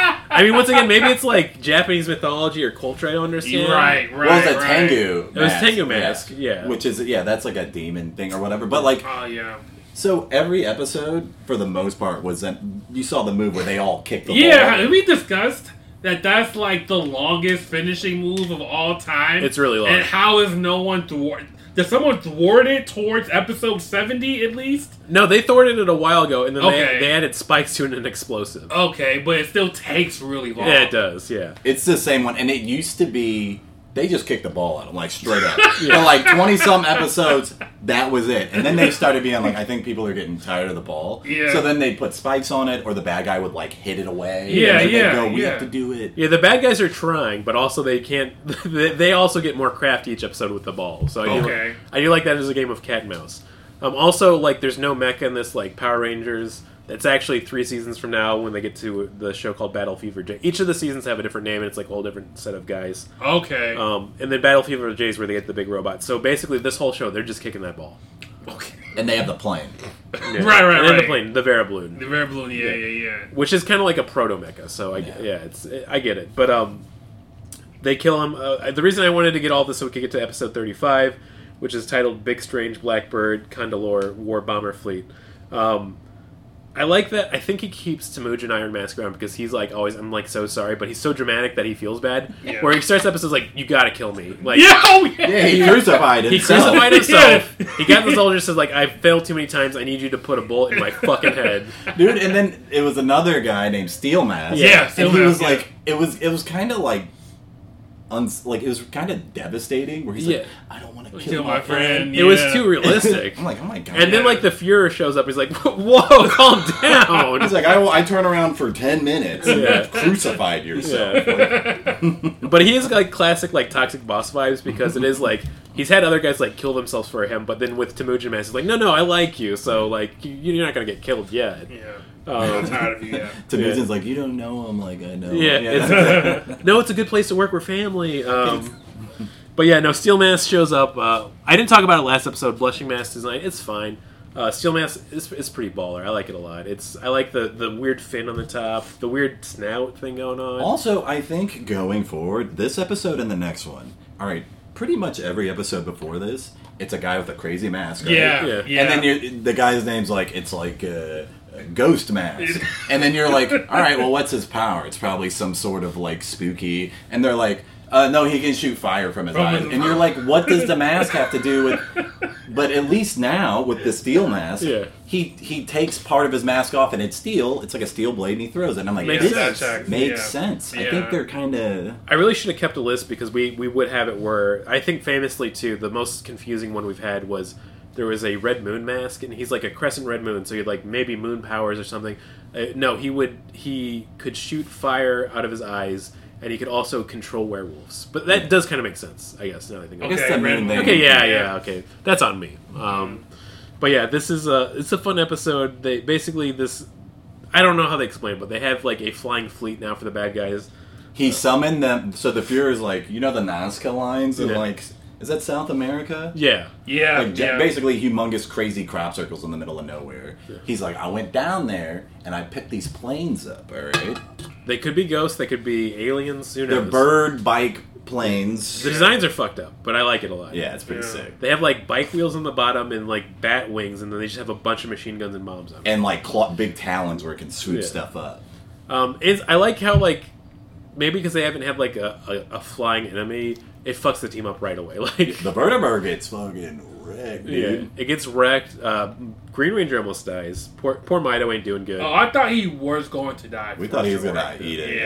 S5: I mean, once again, maybe it's like Japanese mythology or culture. I don't understand.
S4: Right, right.
S3: Well, it was a
S4: right.
S3: Tengu.
S5: It was
S3: mask,
S5: Tengu mask, yeah.
S3: Which is yeah, that's like a demon thing or whatever. But like,
S4: Oh yeah.
S3: so every episode for the most part was that you saw the move where they all kicked the
S4: Yeah,
S3: ball.
S4: we discussed that that's like the longest finishing move of all time.
S5: It's really long.
S4: And how is no one thwart? Did someone thwart it towards episode seventy at least?
S5: No, they thwarted it a while ago, and then
S4: Okay.
S5: they, they added spikes to it and an explosive.
S4: Okay, but it still takes really long.
S5: Yeah, it does. Yeah.
S3: It's the same one, and it used to be they just kicked the ball at him like straight up. For like twenty some episodes, that was it. And then they started being like, I think people are getting tired of the ball.
S4: Yeah.
S3: So then they put spikes on it, or the bad guy would like hit it away.
S4: Yeah,
S3: and then
S4: yeah,
S3: they'd go, we
S4: yeah.
S3: have to do it.
S5: Yeah, the bad guys are trying, but also they can't. They they also get more crafty each episode with the ball. So I do,
S4: Okay.
S5: I do like that as a game of cat and mouse. Um, also, like, there's no mecha in this, like Power Rangers. It's actually three seasons from now when they get to the show called Battle Fever J. Each of the seasons have a different name, and it's like a whole different set of guys.
S4: Okay.
S5: Um, and then Battle Fever J is where they get the big robot. So basically, this whole show, they're just kicking that ball.
S4: okay.
S3: And they have the plane.
S5: Yeah.
S4: Right, right,
S5: and then
S4: right.
S5: the plane, the Vera Balloon.
S4: The red balloon. Yeah, yeah, yeah.
S5: Which is kind of like a proto mecha, so I yeah,
S3: Yeah.
S5: it's I get it. But um, they kill him. Uh, the reason I wanted to get all this so we could get to episode thirty-five, which is titled "Big Strange Blackbird Condalore War Bomber Fleet." Um, I like that. I think he keeps Temujin Iron Mask around because he's like always, I'm like so sorry, but he's so dramatic that he feels bad.
S4: Yeah.
S5: Where he starts episodes like, "You gotta kill me," like.
S4: Yeah, oh yeah.
S3: Yeah, he crucified
S5: He
S3: himself.
S5: crucified himself. He got the soldier, says like, "I failed too many times. I need you to put a bullet in my fucking head."
S3: Dude, and then it was another guy named Steel Mask.
S4: Yeah, Steel
S3: and he
S4: Mask,
S3: was
S4: yeah.
S3: like, it was it was kind of like, uns- like it was kind of devastating. Where he's
S5: Yeah.
S3: like, I don't want to
S4: Kill
S3: kill
S4: my
S3: my friend.
S4: friend.
S5: It was
S4: Yeah.
S5: too realistic.
S3: I'm like, oh my god.
S5: And then, like, the Fuhrer shows up. He's like, "Whoa, calm down."
S3: He's like, I, I turn around for ten minutes and
S5: Yeah.
S3: you've crucified yourself.
S5: Yeah.
S3: Like,
S5: But he is like classic, like toxic boss vibes because it is like he's had other guys like kill themselves for him. But then with Temujin Mask, he's like, "No, no, I like you, so like you, you're not gonna get killed yet."
S4: Yeah.
S5: Um,
S4: I'm tired of you. Yeah.
S3: Temujin's like, you don't know him like I know. him."
S5: Yeah, it's, no, it's a good place to work. We're family. Um, but yeah, no, Steel Mask shows up. Uh, I didn't talk about it last episode. Blushing Mask design, it's fine. Uh, Steel Mask is, is pretty baller. I like it a lot. It's I like the, the weird fin on the top, the weird snout thing going on.
S3: Also, I think going forward, this episode and the next one, all right, pretty much every episode before this, it's a guy with a crazy mask, right?
S4: Yeah.
S5: Yeah.
S4: Yeah.
S3: And then you're, the guy's name's like, it's like uh, a Ghost Mask. And then you're like, all right, well, what's his power? It's probably some sort of like spooky. And they're like, uh, no, he can shoot fire from his
S4: From
S3: eyes.
S4: his-
S3: And you're like, what does the mask have to do with... But at least now, with the steel mask,
S5: Yeah.
S3: he he takes part of his mask off and it's steel. It's like a steel blade and he throws it. And I'm like,
S5: Makes
S3: this
S5: sense.
S4: Checks.
S3: makes
S4: Yeah.
S3: sense. I
S4: Yeah.
S3: think they're kind of...
S5: I really should have kept a list because we, we would have it where I think famously too the most confusing one we've had was there was a red moon mask and he's like a crescent red moon, so he had like maybe moon powers or something. Uh, no, he would he could shoot fire out of his eyes and he could also control werewolves. But that does kind of make sense, I guess. Now that I think
S3: I
S5: about it.
S3: guess
S4: Okay,
S3: the main
S4: Red
S3: thing...
S5: Okay, yeah, yeah, okay. That's on me. Um, but yeah, this is a it's a fun episode. They basically this I don't know how they explain it, but they have like a flying fleet now for the bad guys.
S3: He summoned them. So the Fuhrer's like, you know the Nazca lines? And
S5: Yeah.
S3: like, is that South America?
S5: Yeah.
S4: Yeah.
S3: Like,
S4: yeah.
S3: basically humongous crazy crop circles in the middle of nowhere. He's like, I went down there and I picked these planes up, alright?
S5: They could be ghosts, they could be aliens, who
S3: They're
S5: knows?
S3: bird bike planes.
S5: The designs are fucked up, but I like it a lot.
S3: Yeah, it's pretty
S4: Yeah.
S3: sick.
S5: They have like bike wheels on the bottom and like bat wings, and then they just have a bunch of machine guns and bombs on them.
S3: And like claw- big talons where it can swoop
S5: Yeah.
S3: stuff up.
S5: Um, it's, I like how like maybe because they haven't had like a, a, a flying enemy, it fucks the team up right away. Like
S3: The Vertibird gets fucking wrecked, dude.
S5: yeah, it gets wrecked. Uh, Green Ranger almost dies. Poor poor Mido ain't doing good.
S4: Oh, I thought he was going to die.
S3: We
S4: for
S3: thought he was
S4: sure.
S3: gonna eat it.
S4: Yeah.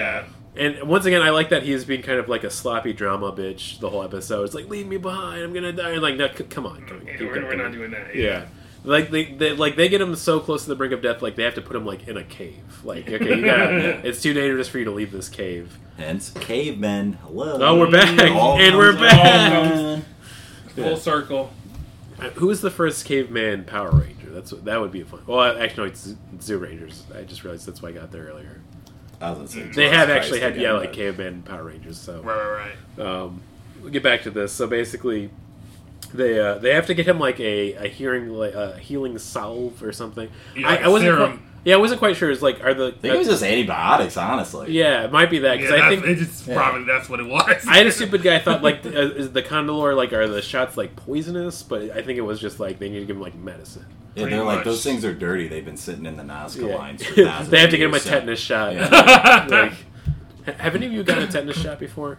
S5: And once again, I like that he is being kind of like a sloppy drama bitch the whole episode. It's like, leave me behind, I'm gonna die. And like, no, c- come on, come on.
S4: Yeah,
S5: keep
S4: we're,
S5: it
S4: we're not
S5: going.
S4: doing that.
S5: Yeah.
S4: Yeah.
S5: Like they, they, like they get him so close to the brink of death, like they have to put him like in a cave. Like, okay, you gotta, it's too dangerous for you to leave this cave.
S3: Hence, cavemen. Hello.
S5: Oh, we're back,
S3: All
S5: and we're
S3: comes-
S5: back.
S3: all comes-
S4: Full
S3: Yeah.
S4: circle.
S5: Uh, Who was the first caveman Power Ranger? That's what, that would be a fun. Well, actually, no, it's Z- Zoo Rangers. I just realized that's why I got there earlier.
S3: I was gonna say,
S5: They
S3: Jesus
S5: have
S3: Christ
S5: actually had
S3: again,
S5: yeah, like
S3: but-
S5: caveman Power Rangers. So
S4: Right, right, right.
S5: um, we'll get back to this. So basically, they uh, they have to get him like a, a hearing like a healing salve or something.
S4: Yeah,
S5: I,
S4: like
S5: I wasn't
S4: serum.
S5: quite, yeah, I wasn't quite sure. It's like are the
S3: I think it was just antibiotics, honestly.
S5: yeah, it might be that because
S4: Yeah,
S5: I
S4: that's,
S5: think
S4: it just
S3: Yeah.
S4: probably that's what it was.
S5: I had a stupid guy thought like uh, is the Condor like are the shots like poisonous, but I think it was just like they need to give him like medicine.
S3: Yeah,
S4: Pretty
S3: they're like,
S4: much.
S3: those things are dirty. They've been sitting in the Nazca
S5: Yeah.
S3: lines for thousands
S5: They have
S3: of
S5: to get him a
S3: years, so-
S5: tetanus shot.
S3: Yeah.
S5: Like, ha- have any of you gotten a tetanus shot before?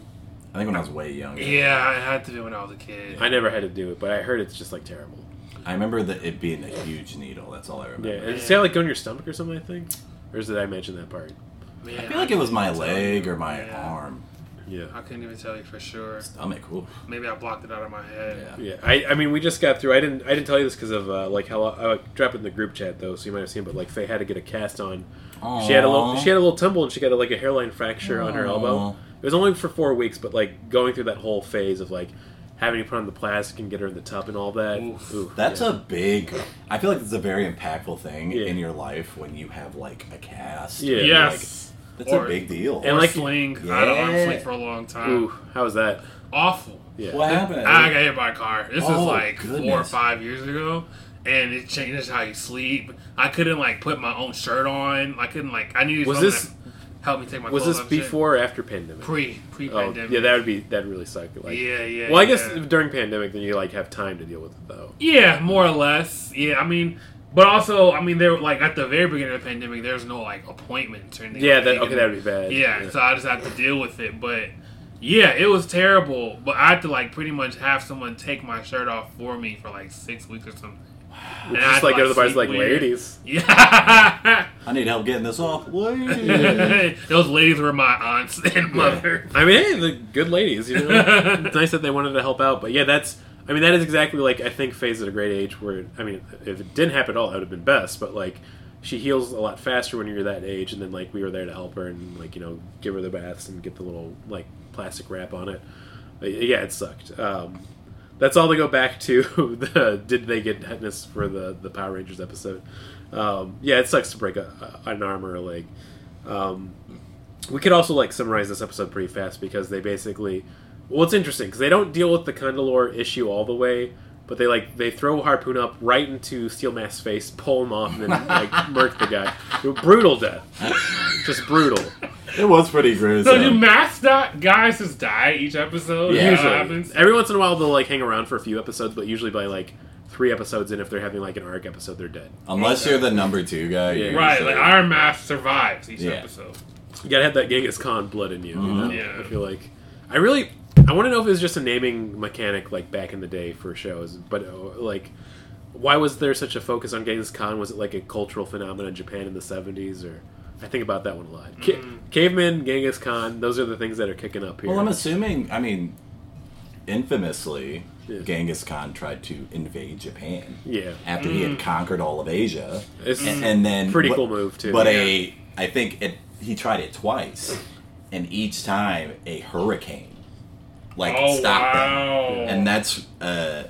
S3: I think when I was way younger.
S4: Yeah, I had to do it when I was a kid.
S5: I never had to do it, but I heard it's just like terrible.
S3: I remember that it being a huge needle. That's all I remember.
S5: Yeah, and does it like go in your stomach or something? I think, or did I mention that part?
S4: Man,
S3: I feel like it was my
S4: couldn't tell
S3: leg
S4: you.
S3: or my
S4: Yeah.
S3: arm.
S5: Yeah,
S4: I couldn't even tell you for sure.
S3: Stomach. Ooh.
S4: Maybe I blocked it out of my head.
S3: Yeah.
S5: yeah. I, I mean, we just got through. I didn't I didn't tell you this because of uh, like how I dropped it in the group chat though, so you might have seen. But like Faye had to get a cast on. She had a little she had a little tumble and she got a, like a hairline fracture on her elbow.
S3: Aw.
S5: It was only for four weeks, but like going through that whole phase of like having to put on the plastic and get her in the tub and all that.
S4: Oof.
S5: Ooh,
S3: That's
S5: yeah.
S3: a big. I feel like it's a very impactful thing
S5: Yeah.
S3: in your life when you have like a cast.
S5: Yeah.
S4: Yes.
S3: That's
S4: Or-
S3: a big deal.
S5: And
S4: or
S5: like-
S4: sling. I had an arm
S3: Yeah.
S4: sling for a long time.
S5: Ooh, how was that?
S4: Awful.
S5: Yeah.
S3: What happened?
S4: I got hit by a car. This was
S3: Oh,
S4: like four or
S3: goodness.
S4: five years ago, and it changes how you sleep. I couldn't like put my own shirt on. I couldn't like. I needed
S5: Was
S4: someone
S5: this-
S4: to help me take my
S5: Was
S4: clothes
S5: this
S4: off and shit.
S5: before or after pandemic?
S4: Pre pre
S5: Oh,
S4: pandemic?
S5: yeah, that would be that really suck. Like,
S4: yeah, yeah.
S5: well, I guess
S4: yeah.
S5: during pandemic, then you like have time to deal with it though.
S4: Yeah, more or less. Yeah, I mean, but also, I mean, there like at the very beginning of the pandemic, there's no like appointments or anything.
S5: Yeah,
S4: like
S5: that okay, that would be bad.
S4: Yeah, so I just had to deal with it. But yeah, it was terrible. But I had to like pretty much have someone take my shirt off for me for like six weeks or something. And I had
S5: just like go to the bars
S4: sleep
S5: like
S4: weird.
S5: ladies.
S4: Yeah.
S3: I need help getting this off. Lady.
S4: Those ladies were my aunts and mother.
S5: I mean, hey, the good ladies, you know. It's nice that they wanted to help out, but yeah, that's. I mean, that is exactly like I think Faye's at a great age where I mean, if it didn't happen at all, that would have been best. But like, she heals a lot faster when you're that age, and then like we were there to help her and like you know give her the baths and get the little like plastic wrap on it. But, yeah, it sucked. Um, that's all to go back to the did they get tetanus for the the Power Rangers episode. Um, yeah, it sucks to break a, a, an arm or a leg. Um, we could also like summarize this episode pretty fast because they basically, well, it's interesting because they don't deal with the Condor issue all the way, but they like they throw Harpoon up right into Steel Mask's face, pull him off, and then like murk the guy. Brutal death, just brutal.
S3: It was pretty gruesome.
S4: So do masked guys just die each episode?
S3: Yeah.
S4: Is that what
S5: Usually,
S4: happens?
S5: every once in a while they'll like hang around for a few episodes, but usually by like three episodes in, if they're having like an arc episode, they're dead.
S3: Unless you're the number two guy.
S5: Yeah.
S3: you're
S4: Right,
S3: usually-
S4: like Iron Mask survives each
S3: Yeah.
S4: episode.
S5: You gotta have that Genghis Khan blood in you. you know?
S3: Mhm.
S4: Yeah.
S5: I feel like I really I want to know if it was just a naming mechanic like back in the day for shows, but uh, like why was there such a focus on Genghis Khan? Was it like a cultural phenomenon in Japan in the seventies, or I think about that one a lot. Ca-
S4: Mm.
S5: Caveman, Genghis Khan, those are the things that are kicking up here.
S3: Well, I'm assuming. I mean, infamously,
S5: Yeah.
S3: Genghis Khan tried to invade Japan
S5: yeah,
S3: after he had conquered all of Asia,
S5: it's
S3: and, and then
S5: pretty
S3: but-
S5: cool move too.
S3: But
S5: yeah.
S3: a, I think it. He tried it twice, and each time a hurricane, like
S4: Oh,
S3: stopped
S4: wow.
S3: them, and that's uh,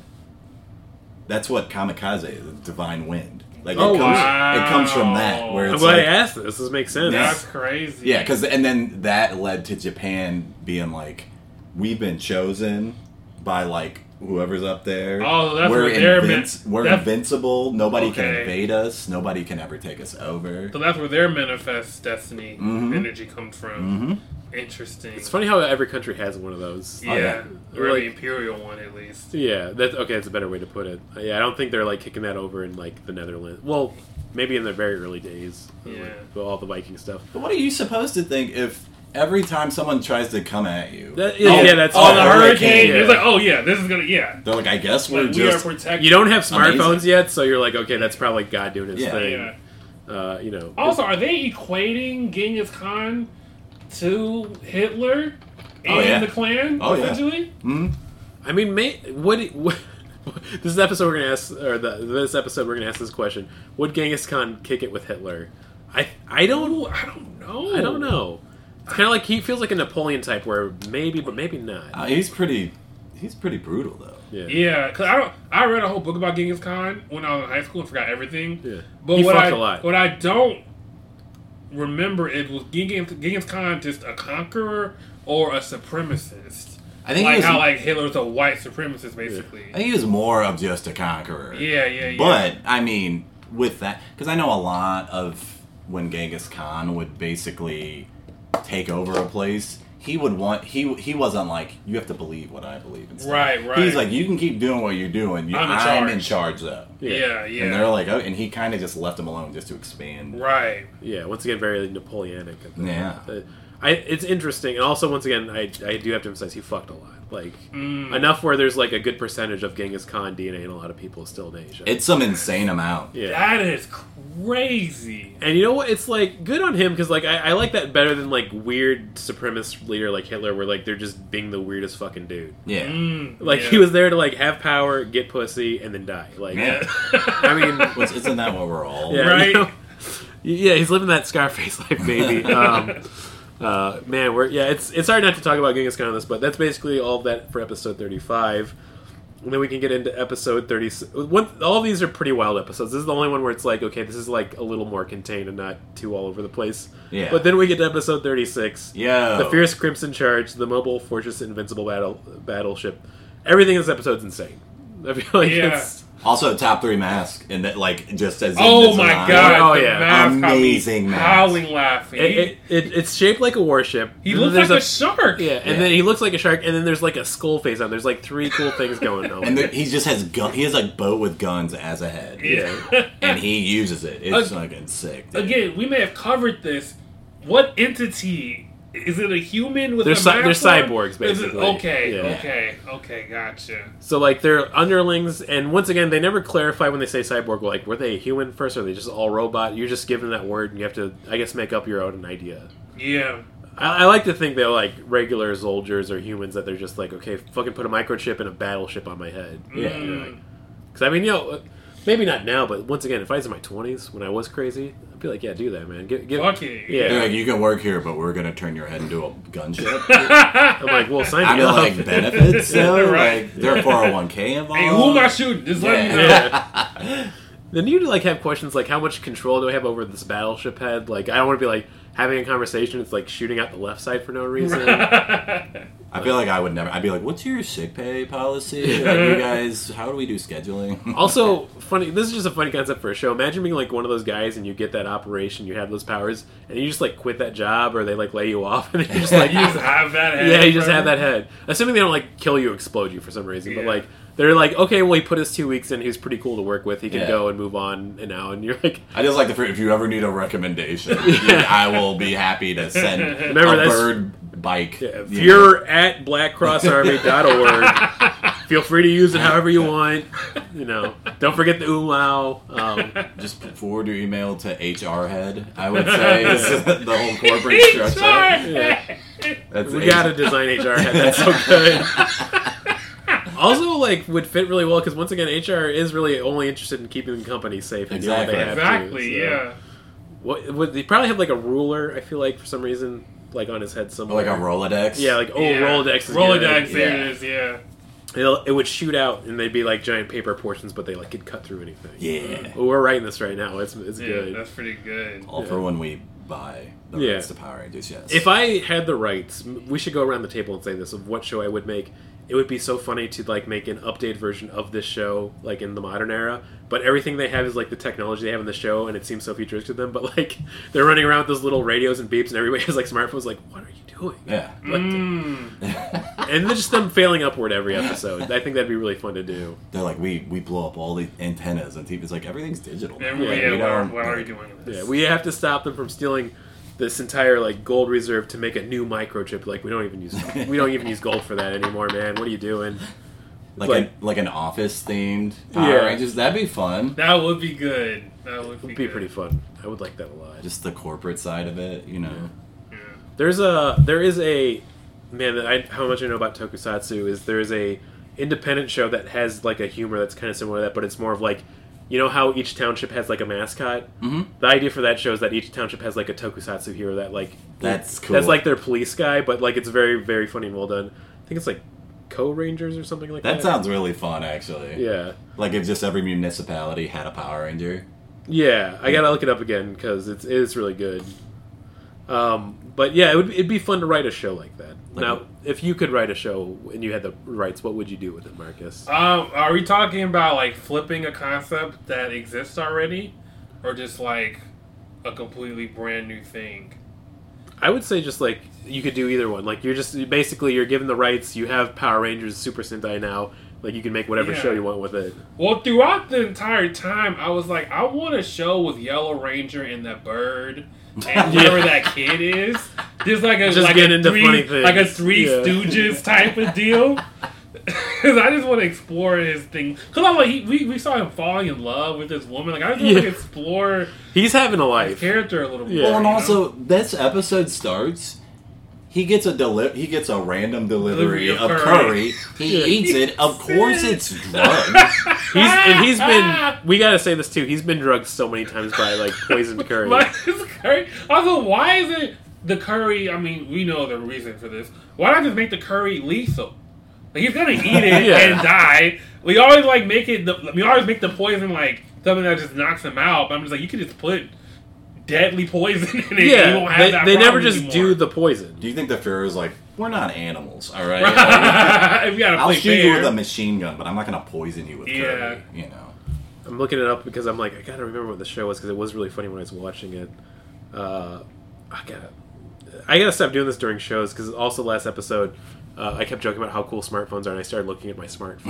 S3: that's what kamikaze is, the divine wind. Like
S5: Oh,
S3: it comes,
S4: wow.
S3: it comes from that. Where
S5: I'm
S3: it's
S5: glad
S3: like,
S5: I asked this. This makes sense.
S3: Yeah.
S4: That's crazy.
S3: yeah, because and then that led to Japan being like, we've been chosen by like whoever's up there.
S4: Oh, that's
S3: we're
S4: where they're
S3: invinci-
S4: meant-
S3: we're
S4: that's-
S3: invincible. Nobody can
S4: Okay.
S3: invade us. Nobody can ever take us over.
S4: So that's where their manifest destiny
S3: Mhm.
S4: energy comes from.
S3: hmm
S4: Interesting.
S5: It's funny how every country has one of those.
S4: Yeah,
S3: Oh, yeah.
S4: or
S5: Like-
S4: the imperial one at least.
S5: Yeah, that's okay. That's a better way to put it. Uh, Yeah, I don't think they're like kicking that over in like the Netherlands. Well, maybe in the very early days. uh,
S4: Yeah.
S5: like, with all the Viking stuff.
S3: But what are you supposed to think if every time someone tries to come at you,
S5: That- yeah, yeah, that's
S4: Oh, the
S5: fair.
S4: hurricane.
S5: Yeah.
S4: It's like, oh yeah, this is gonna yeah.
S3: they're like, I guess we're
S4: Like, we are
S3: just
S4: protected.
S5: You don't have smartphones
S3: Amazing.
S5: yet, so you're like, okay, that's probably God doing his
S3: Yeah.
S5: thing.
S4: Yeah.
S5: Uh, you know.
S4: Also, are they equating Genghis Khan to Hitler and
S3: Oh, yeah.
S4: the Klan,
S3: Oh, yeah.
S4: essentially.
S3: Mm-hmm.
S5: I mean, may, what, what? This is the episode we're gonna ask, or the, this episode we're gonna ask this question: would Genghis Khan kick it with Hitler? I I don't
S4: Ooh, I don't know.
S5: I don't know. It's kind of like he feels like a Napoleon type, where maybe, but maybe not.
S3: Uh, he's pretty. He's pretty brutal though.
S5: Yeah.
S4: Yeah, because I don't. I read a whole book about Genghis Khan when I was in high school and forgot everything.
S5: Yeah.
S4: But
S5: He
S4: what
S5: fucked
S4: I
S5: a lot.
S4: what I don't remember is was Genghis, Genghis Khan just a conqueror or a supremacist?
S3: I think
S4: like
S3: he was,
S4: how like Hitler's a white supremacist, basically.
S3: I think he was more of just a conqueror.
S4: Yeah, yeah, yeah.
S3: But I mean, with that, because I know a lot of when Genghis Khan would basically take over a place, he would want he he wasn't like, you have to believe what I believe and stuff.
S4: Right, right.
S3: He's like, you can keep doing what you're doing. You,
S4: I'm in
S3: I'm
S4: charge.
S3: in charge though.
S4: yeah, yeah.
S3: And they're like, oh, and he kind of just left him alone just to expand.
S4: right.
S5: Yeah, once again, very Napoleonic.
S3: Yeah.
S5: Uh, I, it's interesting, and also once again, I, I do have to emphasize he fucked a lot. Like
S4: Mm.
S5: enough where there's like a good percentage of Genghis Khan D N A in a lot of people still in Asia.
S3: It's some insane amount.
S5: yeah.
S4: That is crazy.
S5: And you know what? It's like good on him because like I, I like that better than like weird supremacist leader like Hitler, where like they're just being the weirdest fucking dude.
S3: Yeah.
S4: Mm,
S5: Like
S4: yeah.
S5: he was there to like have power, get pussy, and then die. Like
S3: Yeah.
S5: I mean,
S3: Which, isn't that what we're all?
S5: yeah,
S4: Right.
S5: you know? Yeah, he's living that Scarface life, baby. Um, uh, man, we're yeah. It's it's hard not to talk about Genghis Khan on this, but that's basically all of that for episode thirty-five. And then we can get into episode thirty. One, all of these are pretty wild episodes. This is the only one where it's like, okay, this is like a little more contained and not too all over the place.
S3: Yeah.
S5: But then we get to episode thirty-six.
S3: Yo.
S5: The Fierce Crimson Charge, the Mobile Fortress Invincible battle battleship. Everything in this episode's insane. I feel like
S4: Yeah.
S5: it's
S3: Also, top three mask, and that like just as
S4: Oh
S3: in
S4: my
S3: design.
S4: god!
S5: Oh,
S4: the
S5: yeah.
S4: mask got me
S3: Amazing mask.
S4: howling, laughing.
S5: it, it, it, it's shaped like a warship.
S4: he
S5: And then
S4: looks like
S5: there's
S4: a, shark.
S5: Yeah, and
S3: Yeah.
S5: then he looks like a shark, and then there's like a skull face on. There's like three cool things going on.
S3: And there, he just has gun. He has like boat with guns as a head.
S4: Yeah.
S3: And he uses it. It's
S4: Ag-
S3: fucking sick. dude.
S4: Again, we may have covered this. What entity? Is it a human with
S5: They're
S4: a
S5: ci-
S4: mask
S5: they're
S4: on?
S5: cyborgs,
S4: Is it-
S5: basically.
S4: okay,
S5: Yeah.
S4: okay, okay, gotcha.
S5: So like they're underlings, and once again, they never clarify when they say cyborg. Like, were they human first, or are they just all robot? You're just given that word, and you have to, I guess, make up your own idea.
S4: Yeah.
S5: I, I like to think they're like regular soldiers or humans that they're just like, okay, fucking put a microchip and a battleship on my head.
S3: Yeah.
S4: Mm.
S5: Because I mean, you know, maybe not now, but once again, if I was in my twenties when I was crazy, I'd be like, yeah, do that, man. Get, get,
S4: Fuck it.
S5: Yeah.
S3: They're like, you can work here, but we're gonna turn your head into a gunship.
S5: I'm like, well, sign
S3: I
S5: me
S3: mean,
S5: up.
S3: like benefits, though.
S4: Right.
S3: Like their four hundred one k involved.
S4: Hey, who am I shooting? Just let me know.
S5: Yeah. Then you like have questions like, how much control do I have over this battleship head? Like, I don't want to be like having a conversation. It's like shooting out the left side for no reason.
S3: I feel like I would never. I'd be like, "What's your sick pay policy? Like, you guys, how do we do scheduling?"
S5: Also, funny. This is just a funny concept for a show. Imagine being like one of those guys and you get that operation, you have those powers, and you just like quit that job or they like lay you off, and you just like
S4: You just have that head.
S5: yeah, you just
S4: bro.
S5: have that head. Assuming they don't like kill you, explode you for some reason, but
S4: Yeah.
S5: like they're like, okay, well, he put his two weeks in. He's pretty cool to work with. He can
S3: Yeah.
S5: go and move on and now, and you're like,
S3: I just like the if you ever need a recommendation, I will be happy to send
S5: Remember,
S3: a
S5: that's-
S3: bird bike.
S5: yeah, if
S3: you
S5: you're at black cross army dot org, feel free to use it however you want. You know, don't forget the umlau. Um,
S3: know, just forward your email to H R head. I would say is the whole corporate structure.
S5: yeah.
S3: That's
S5: We
S3: H-
S5: gotta design H R head. That's so good. Also, like, would fit really well because once again, H R is really only interested in keeping the company safe and doing what they have
S4: Exactly,
S5: to. so-
S4: yeah.
S5: What would they probably have like a ruler? I feel like for some reason, like on his head somewhere.
S3: like a Rolodex.
S5: Yeah, like oh,
S4: yeah.
S5: Rolodex. Is
S4: Rolodex,
S5: good.
S4: there
S3: Yeah.
S4: it is, yeah.
S5: It'll, it would shoot out, and they'd be like giant paper portions, but they like could cut through anything.
S3: Yeah.
S5: Well, we're writing this right now. It's it's
S4: Yeah,
S5: good.
S4: that's pretty good.
S3: All for when we buy the
S5: Yeah.
S3: rights to Power Rangers. Yes.
S5: If I had the rights, m- we should go around the table and say this of what show I would make. It would be so funny to like make an updated version of this show, like in the modern era. But everything they have is like the technology they have in the show, and it seems so futuristic to them. But like they're running around with those little radios and beeps, and everybody has like smartphones. Like, what are you doing?
S3: yeah.
S5: Like,
S4: Mm.
S5: and then just them failing upward every episode. I think that'd be really fun to do.
S3: They're like, we we blow up all the antennas and T V. It's like everything's digital. now.
S4: Yeah,
S5: Yeah,
S4: yeah,
S3: we
S4: what, are,
S3: don't-
S4: what are you doing with this?
S5: Yeah, we have to stop them from stealing this entire like gold reserve to make a new microchip. Like we don't even use we don't even use gold for that anymore, man. What are you doing?
S3: Like
S5: Like-
S3: an, like an office themed Power
S5: Yeah.
S3: Rangers. That'd be fun.
S4: That would be good. That would
S5: It
S4: be,
S5: would be
S4: good.
S5: pretty fun. I would like that a lot.
S3: Just the corporate side of it, you know.
S4: Yeah.
S5: There's a there is a man that I how much I know about Tokusatsu is there is a independent show that has like a humor that's kind of similar to that, but it's more of like, you know how each township has like a mascot?
S3: Mm-hmm.
S5: The idea for that show is that each township has like a Tokusatsu hero that like
S3: That's cool.
S5: that's like their police guy, but like it's very very funny and well done. I think it's like Co-Rangers or something like that.
S3: That sounds really fun, actually.
S5: Yeah.
S3: Like if just every municipality had a Power Ranger.
S5: Yeah, I gotta look it up again because it's it's really good. Um, but yeah, it would it'd be fun to write a show like that.
S3: Like
S5: now,
S3: what?
S5: if you could write a show and you had the rights, what would you do with it, Marcus?
S4: Um, are we talking about like flipping a concept that exists already, or just like a completely brand new thing?
S5: I would say just like you could do either one. Like you're just basically you're given the rights. You have Power Rangers, Super Sentai now. Like you can make whatever
S4: Yeah.
S5: show you want with it.
S4: Well, throughout the entire time, I was like, I want a show with Yellow Ranger and that bird and whatever that kid is. Just like a
S5: Just
S4: like
S5: get
S4: a
S5: into
S4: three,
S5: funny things.
S4: like a Three
S5: Yeah.
S4: Stooges type of deal. Because I just want to explore his thing. Because I'm like, he, we we saw him falling in love with this woman. Like I just want
S5: Yeah.
S4: to explore
S5: He's having a
S4: his
S5: life.
S4: character a little
S5: Yeah.
S4: more.
S3: Well, and
S4: you know?
S3: also this episode starts. He gets a deli- He gets a random delivery,
S4: Delivery of
S3: of
S4: curry.
S3: curry. He
S5: Yeah.
S3: eats it. Of course, it's drugged.
S5: He's and he's been. We gotta say this too. He's been drugged so many times by like poisoned curry.
S4: Why is curry? Also, why is it the curry? I mean, we know the reason for this. Why not just make the curry lethal? Like he's gonna eat it
S5: Yeah.
S4: and die. We always like make it. The, we always make the poison like something that just knocks him out. But I'm just like, you could just put deadly poison in it. And you
S5: Yeah,
S4: won't have
S5: they,
S4: that
S5: they never
S4: problem
S5: just
S4: anymore.
S5: do the poison.
S3: Do you think the Fuhrer's like, we're not animals, all right? Like,
S4: If you gotta
S3: I'll
S4: play
S3: shoot
S4: fair.
S3: you with a machine gun, but I'm not gonna poison you with
S4: Yeah.
S3: curry. You know.
S5: I'm looking it up because I'm like, I gotta remember what the show was because it was really funny when I was watching it. Uh, I gotta, I gotta stop doing this during shows because also last episode, uh, I kept joking about how cool smartphones are, and I started looking at my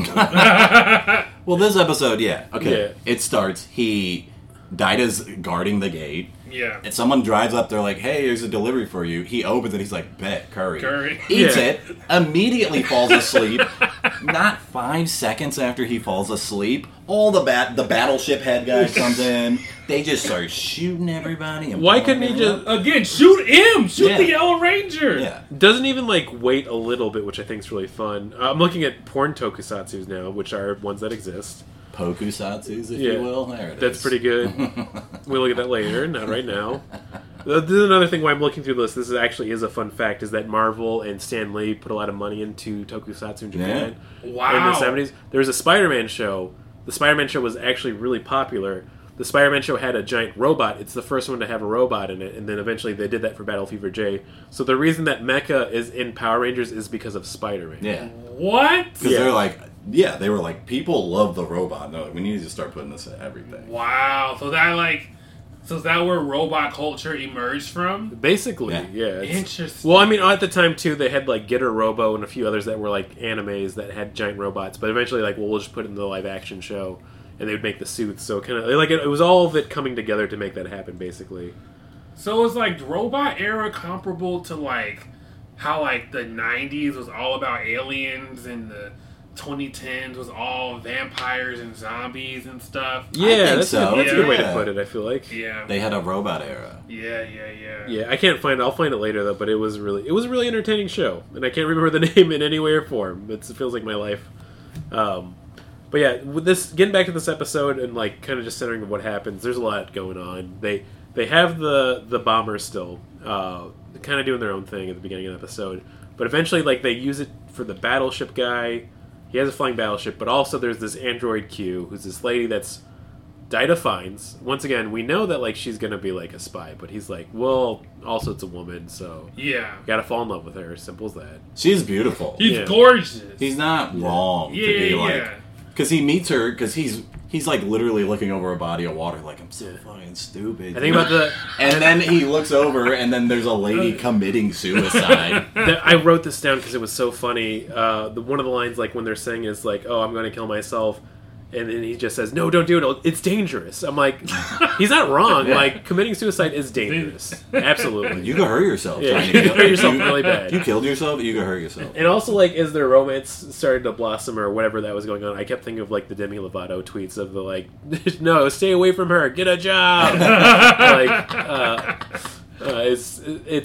S5: smartphone.
S3: Well, this episode, yeah, okay.
S5: Yeah.
S3: It starts. He, Daida's guarding the gate.
S4: Yeah.
S3: And someone drives up, they're like, hey, here's a delivery for you. He opens it, he's like, bet, curry.
S4: Curry.
S3: Eats
S5: Yeah.
S3: it, immediately falls asleep. Not five seconds after he falls asleep, all the bat the battleship head guy comes in. They just start shooting everybody. And
S5: Why couldn't he
S3: blowing
S5: just-
S3: up.
S4: Again, shoot him! Shoot
S3: Yeah.
S4: the Yellow Ranger!
S3: Yeah.
S5: Doesn't even like wait a little bit, which I think is really fun. Uh, I'm looking at porn tokusatsus now, which are ones that exist.
S3: Pokusatsus, if
S5: Yeah.
S3: you will. There it
S5: That's
S3: is.
S5: pretty good. We'll look at that later, not right now. Uh, This is another thing why I'm looking through this. This is actually is a fun fact: is that Marvel and Stan Lee put a lot of money into tokusatsu in Japan
S4: Wow.
S5: in the seventies. There was a Spider-Man show. The Spider-Man show was actually really popular. The Spider-Man show had a giant robot. It's the first one to have a robot in it, and then eventually they did that for Battle Fever J. So the reason that Mecha is in Power Rangers is because of Spider-Man.
S3: Yeah.
S4: What?
S3: Because
S5: Yeah.
S3: they're like, yeah, they were like, people love the robot. No, we need to start putting this in everything.
S4: Wow. So that like, so is that where robot culture emerged from?
S5: Basically,
S3: Yeah.
S5: yeah. it's-
S4: Interesting.
S5: Well, I mean, at the time too, they had like Getter Robo and a few others that were like animes that had giant robots. But eventually, like, well, we'll just put it in the live action show, and they would make the suits. So kind of like it, it was all of it coming together to make that happen, basically.
S4: So is like the robot era comparable to like how like the nineties was all about aliens and the twenty tens was all vampires and zombies and stuff?
S5: Yeah,
S3: think
S5: that's,
S3: so.
S5: a, that's a good way to
S3: Yeah.
S5: put it. I feel like.
S4: Yeah.
S3: They had a robot era.
S4: Yeah, yeah, yeah.
S5: Yeah, I can't find it. I'll find it later though. But it was really, it was a really entertaining show, and I can't remember the name in any way or form. It's, it feels like my life. Um, but yeah, with this getting back to this episode and like kind of just centering what happens. There's a lot going on. They they have the the bombers still, uh, kind of doing their own thing at the beginning of the episode, but eventually like they use it for the battleship guy. He has a flying battleship, but also there's this android Q, who's this lady that's Daida finds. Once again, we know that like she's gonna be like a spy, but he's like, well, also it's a woman, so
S4: Yeah.
S5: gotta fall in love with her. Simple as that.
S3: She's beautiful.
S4: He's
S5: Yeah.
S4: gorgeous.
S3: He's not wrong
S4: Yeah,
S3: to be
S4: yeah,
S3: like,
S4: yeah.
S3: because he meets her because he's he's like literally looking over a body of water, like I'm so
S5: Yeah.
S3: fucking stupid.
S5: I think about the.
S3: and then he looks over, and then there's a lady committing suicide.
S5: the I wrote this down because it was so funny. Uh, the one of the lines, like when they're saying, is like, "Oh, I'm going to kill myself," and then he just says, "No, don't do it. It's dangerous." I'm like, he's not wrong.
S3: Yeah.
S5: Like committing suicide is dangerous. Absolutely.
S3: You could hurt yourself.
S5: Yeah,
S3: trying
S5: you
S3: to
S5: could
S3: kill-
S5: hurt yourself
S3: you-
S5: really bad.
S3: If you killed yourself, you could hurt yourself.
S5: And also, like, as their romance started to blossom or whatever that was going on, I kept thinking of, like, the Demi Lovato tweets of the, like, no, stay away from her, get a job! like, uh, uh, it's, it's,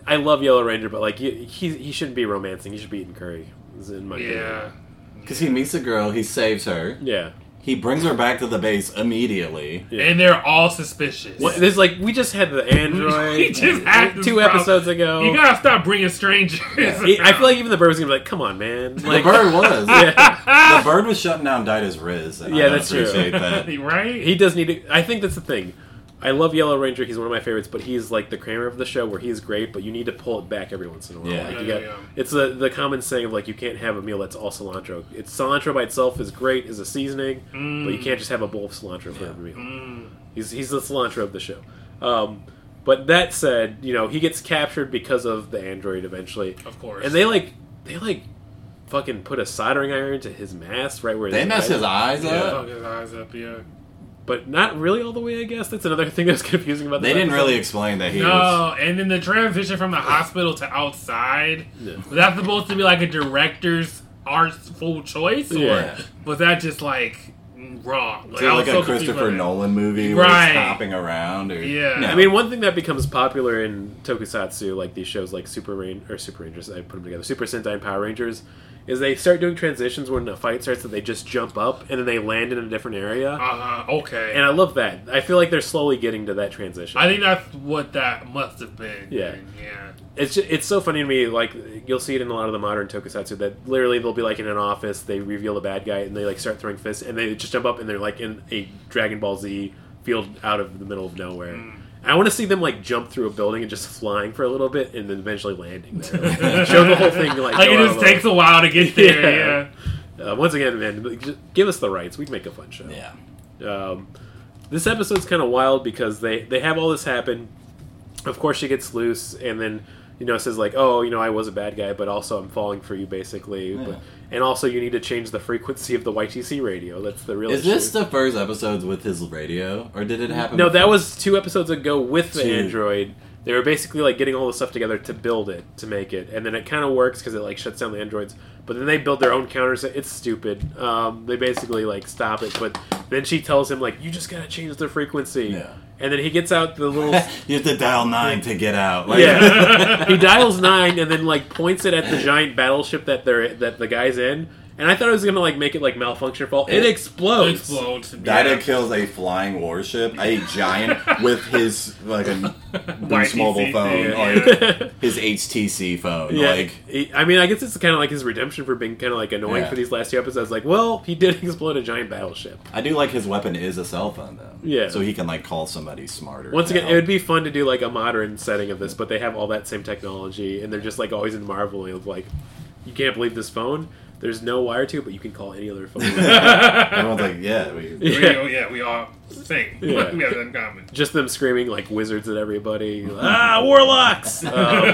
S5: I love Yellow Ranger, but like he he, he shouldn't be romancing. He should be eating curry. Is in my
S4: Yeah.
S5: opinion.
S3: Because he meets a girl, he saves her,
S5: Yeah.
S3: he brings her back to the base immediately.
S5: Yeah.
S4: And they're all suspicious.
S5: What, there's like we just had the android
S4: We just had this
S5: two
S4: problem.
S5: episodes ago.
S4: You gotta stop bringing strangers.
S5: He- I feel like even the bird was gonna be like, "Come on, man!" Like,
S3: the bird was.
S5: yeah,
S3: The bird was shutting down Dida's Riz. And
S5: Yeah,
S3: I don't
S5: that's true.
S3: appreciate that.
S4: right?
S5: he does need to. I think that's the thing. I love Yellow Ranger. He's one of my favorites, but he's like the Kramer of the show, where he's great, but you need to pull it back every once in a while.
S3: Yeah.
S5: Like, you
S4: Yeah,
S5: got,
S4: yeah, yeah.
S5: It's the the common saying of like you can't have a meal that's all cilantro. It's cilantro by itself is great as a seasoning,
S4: Mm.
S5: but you can't just have a bowl of cilantro for every meal.
S4: Mm.
S5: He's he's the cilantro of the show. Um, but that said, you know he gets captured because of the android eventually,
S4: Of course.
S5: and they like they like fucking put a soldering iron to his mask right where
S3: They
S5: his
S3: messed his eyes
S4: Yeah,
S3: up.
S4: fuck his eyes up, yeah.
S5: but not really all the way. I guess that's another thing that's confusing about.
S3: They
S5: this
S3: didn't
S5: episode.
S3: really explain that he was.
S4: No, and then the transition from the hospital to outside,
S5: Yeah.
S4: was that supposed to be like a director's artful choice? Or
S5: Yeah.
S4: was that just like wrong?
S3: Is
S4: I
S3: it
S4: was
S3: like
S4: so
S3: a
S4: confused
S3: Christopher
S4: by that.
S3: Nolan movie where
S4: Right.
S3: he's hopping around? Or,
S4: Yeah.
S3: No.
S5: I mean, one thing that becomes popular in tokusatsu, like these shows like Super Rain or Super Rangers, I put them together, Super Sentai and Power Rangers, is they start doing transitions when a fight starts that they just jump up and then they land in a different area.
S4: Uh-huh, okay.
S5: And I love that. I feel like they're slowly getting to that transition.
S4: I think that's what that must have been.
S5: Yeah.
S4: Yeah.
S5: It's just, it's so funny to me. Like you'll see it in a lot of the modern tokusatsu that literally they'll be like in an office, they reveal the bad guy, and they like start throwing fists, and they just jump up and they're like in a Dragon Ball Z field out of the middle of nowhere.
S4: Mm.
S5: I want to see them like jump through a building and just flying for a little bit, and then eventually landing there. Like, show the whole thing like,
S4: Like
S5: go
S4: it
S5: out
S4: just
S5: of
S4: takes a while to get there, yeah.
S5: Uh, once again, man, just give us the rights. We'd make a fun show.
S3: Yeah.
S5: Um, this episode's kind of wild because they, they have all this happen. Of course, she gets loose, and then you know says like, "Oh, you know, I was a bad guy, but also I'm falling for you, basically."
S3: Yeah.
S5: But, and also, you need to change the frequency of the Y T C radio. That's the real.
S3: Is
S5: issue.
S3: this the first episodes with his radio, or did it happen?
S5: No, that
S3: before?
S5: was two episodes ago with the
S3: Two.
S5: android. They were basically like getting all the stuff together to build it, to make it, and then it kind of works because it like shuts down the androids. But then they build their own counters. It's stupid. Um, they basically like stop it, but then she tells him like, "You just gotta change the frequency."
S3: Yeah.
S5: And then he gets out the little
S3: You have to dial nine to get out. Like,
S5: yeah. He dials nine and then like points it at the giant battleship that they're that the guy's in. And I thought it was gonna like make it like malfunction or fall. It,
S3: It
S5: explodes.
S4: Explodes.
S3: Dida
S4: yeah.
S3: kills a flying warship, a giant with his like a Boost
S4: Y T C
S3: mobile phone,
S4: thing,
S3: like his H T C phone.
S5: Yeah,
S3: Like,
S5: he- I mean, I guess it's kind of like his redemption for being kind of like annoying
S3: Yeah.
S5: for these last two episodes. Like, well, he did explode a giant battleship.
S3: I do like his weapon is a cell phone though.
S5: Yeah.
S3: So he can like call somebody smarter.
S5: Once
S3: to
S5: again,
S3: help.
S5: it would be fun to do like a modern setting of this, but they have all that same technology, and they're just like always in marveling of like, you can't believe this phone. There's no wire to it, but you can call any other phone.
S3: Everyone's like, yeah, we,
S4: We,
S5: Yeah.
S4: yeah, we all sing.
S5: Yeah.
S4: We have that in common.
S5: Just them screaming like wizards at everybody. Ah, warlocks! Um,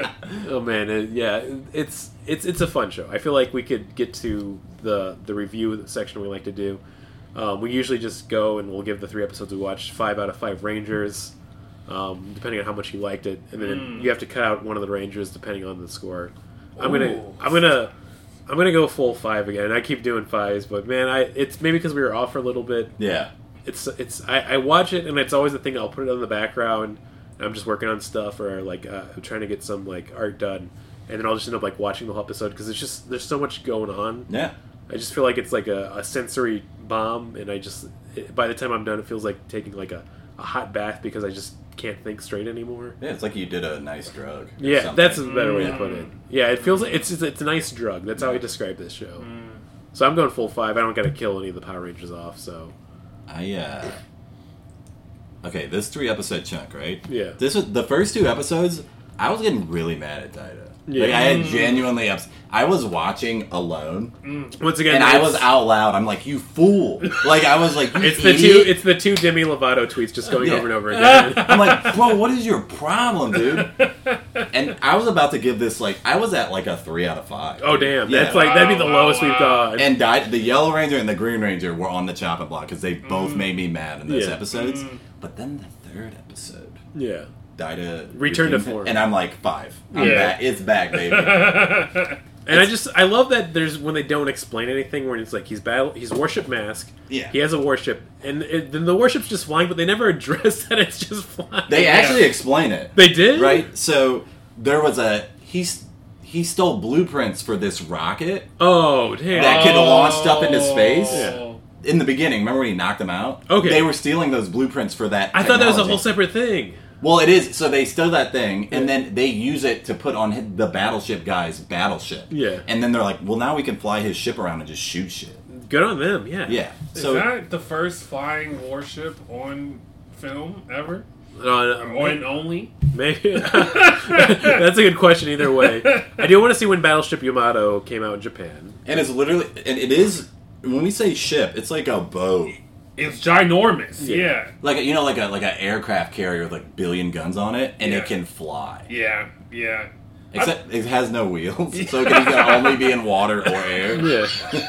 S5: oh man, it, yeah, it's it's it's a fun show. I feel like we could get to the the review section we like to do. Um, we usually just go and we'll give the three episodes we watched five out of five Rangers, um, depending on how much you liked it, and then
S4: Mm.
S5: you have to cut out one of the Rangers depending on the score. I'm gonna
S4: Ooh.
S5: I'm gonna. I'm gonna go full five again. I keep doing fives, but man, I it's maybe because we were off for a little bit.
S3: yeah.
S5: It's it's I, I watch it and it's always the thing. I'll put it on the background. And I'm just working on stuff or like uh, I'm trying to get some like art done, and then I'll just end up like watching the whole episode because it's just there's so much going on.
S3: Yeah.
S5: I just feel like it's like a, a sensory bomb, and I just it, by the time I'm done, it feels like taking like a, a hot bath because I just can't think straight anymore.
S3: Yeah, it's like you did a nice drug. or
S5: Yeah,
S3: something.
S5: that's a better way to put it. Yeah, it feels like it's it's, it's a nice drug. That's how I describe this show. So I'm going full five. I don't got to kill any of the Power Rangers off. So
S3: I uh Okay, this three episode chunk, right?
S5: Yeah.
S3: This was the first two episodes, I was getting really mad at Dida.
S5: Yeah.
S3: Like I had genuinely ups I was watching alone
S5: once again,
S3: and I
S5: it's-
S3: was out loud. I'm like, you fool. Like I was like, you
S5: It's the two.
S3: idiot.
S5: It's the two Demi Lovato tweets just going
S3: Yeah.
S5: over and over again.
S3: I'm like, bro, what is your problem, dude? And I was about to give this like I was at like a three out of five.
S5: Oh damn!
S3: Yeah.
S5: That's like that'd be the
S4: Wow,
S5: lowest
S4: wow.
S5: we've gone.
S3: And Di- the Yellow Ranger and the Green Ranger were on the chopping block because they both made me mad in those
S5: Yeah.
S3: episodes. But then the third episode,
S5: yeah,
S3: Dida
S5: Return to
S3: redeemed it,
S5: form.
S3: and I'm like five. I'm
S5: Yeah.
S3: back. It's back, baby.
S5: and I just I love that there's when they don't explain anything where it's like he's battle he's warship mask.
S3: Yeah.
S5: he has a warship, and it, then the warship's just flying, but they never address that it's just flying.
S3: They
S4: Yeah.
S3: actually explain it.
S5: They did,
S3: Right? So there was a he's he stole blueprints for this rocket
S5: Oh, damn.
S3: that could launch stuff into space.
S5: Yeah.
S3: In the beginning, remember when he knocked them out?
S5: Okay.
S3: They were stealing those blueprints for that.
S5: I thought that was a
S3: technology.
S5: whole separate thing.
S3: Well, it is. So they steal that thing, and then they use it to put on hi- the battleship guy's battleship.
S5: Yeah.
S3: And then they're like, well, now we can fly his ship around and just shoot shit.
S5: Good on them, yeah.
S3: Yeah.
S4: Is
S3: So
S4: that the first flying warship on film ever?
S5: Uh,
S4: Or in only?
S5: maybe. That's a good question either way. I do want to see when Battleship Yamato came out in Japan.
S3: and it's literally, and it is, when we say ship, it's like a boat.
S4: It's ginormous.
S5: Yeah.
S4: Yeah.
S3: Like, a, you know, like a like an aircraft carrier with like a billion guns on it, and
S4: Yeah.
S3: it can fly.
S4: Yeah. Yeah.
S3: Except it has no wheels, so it can either only be in water or air.
S5: Yeah.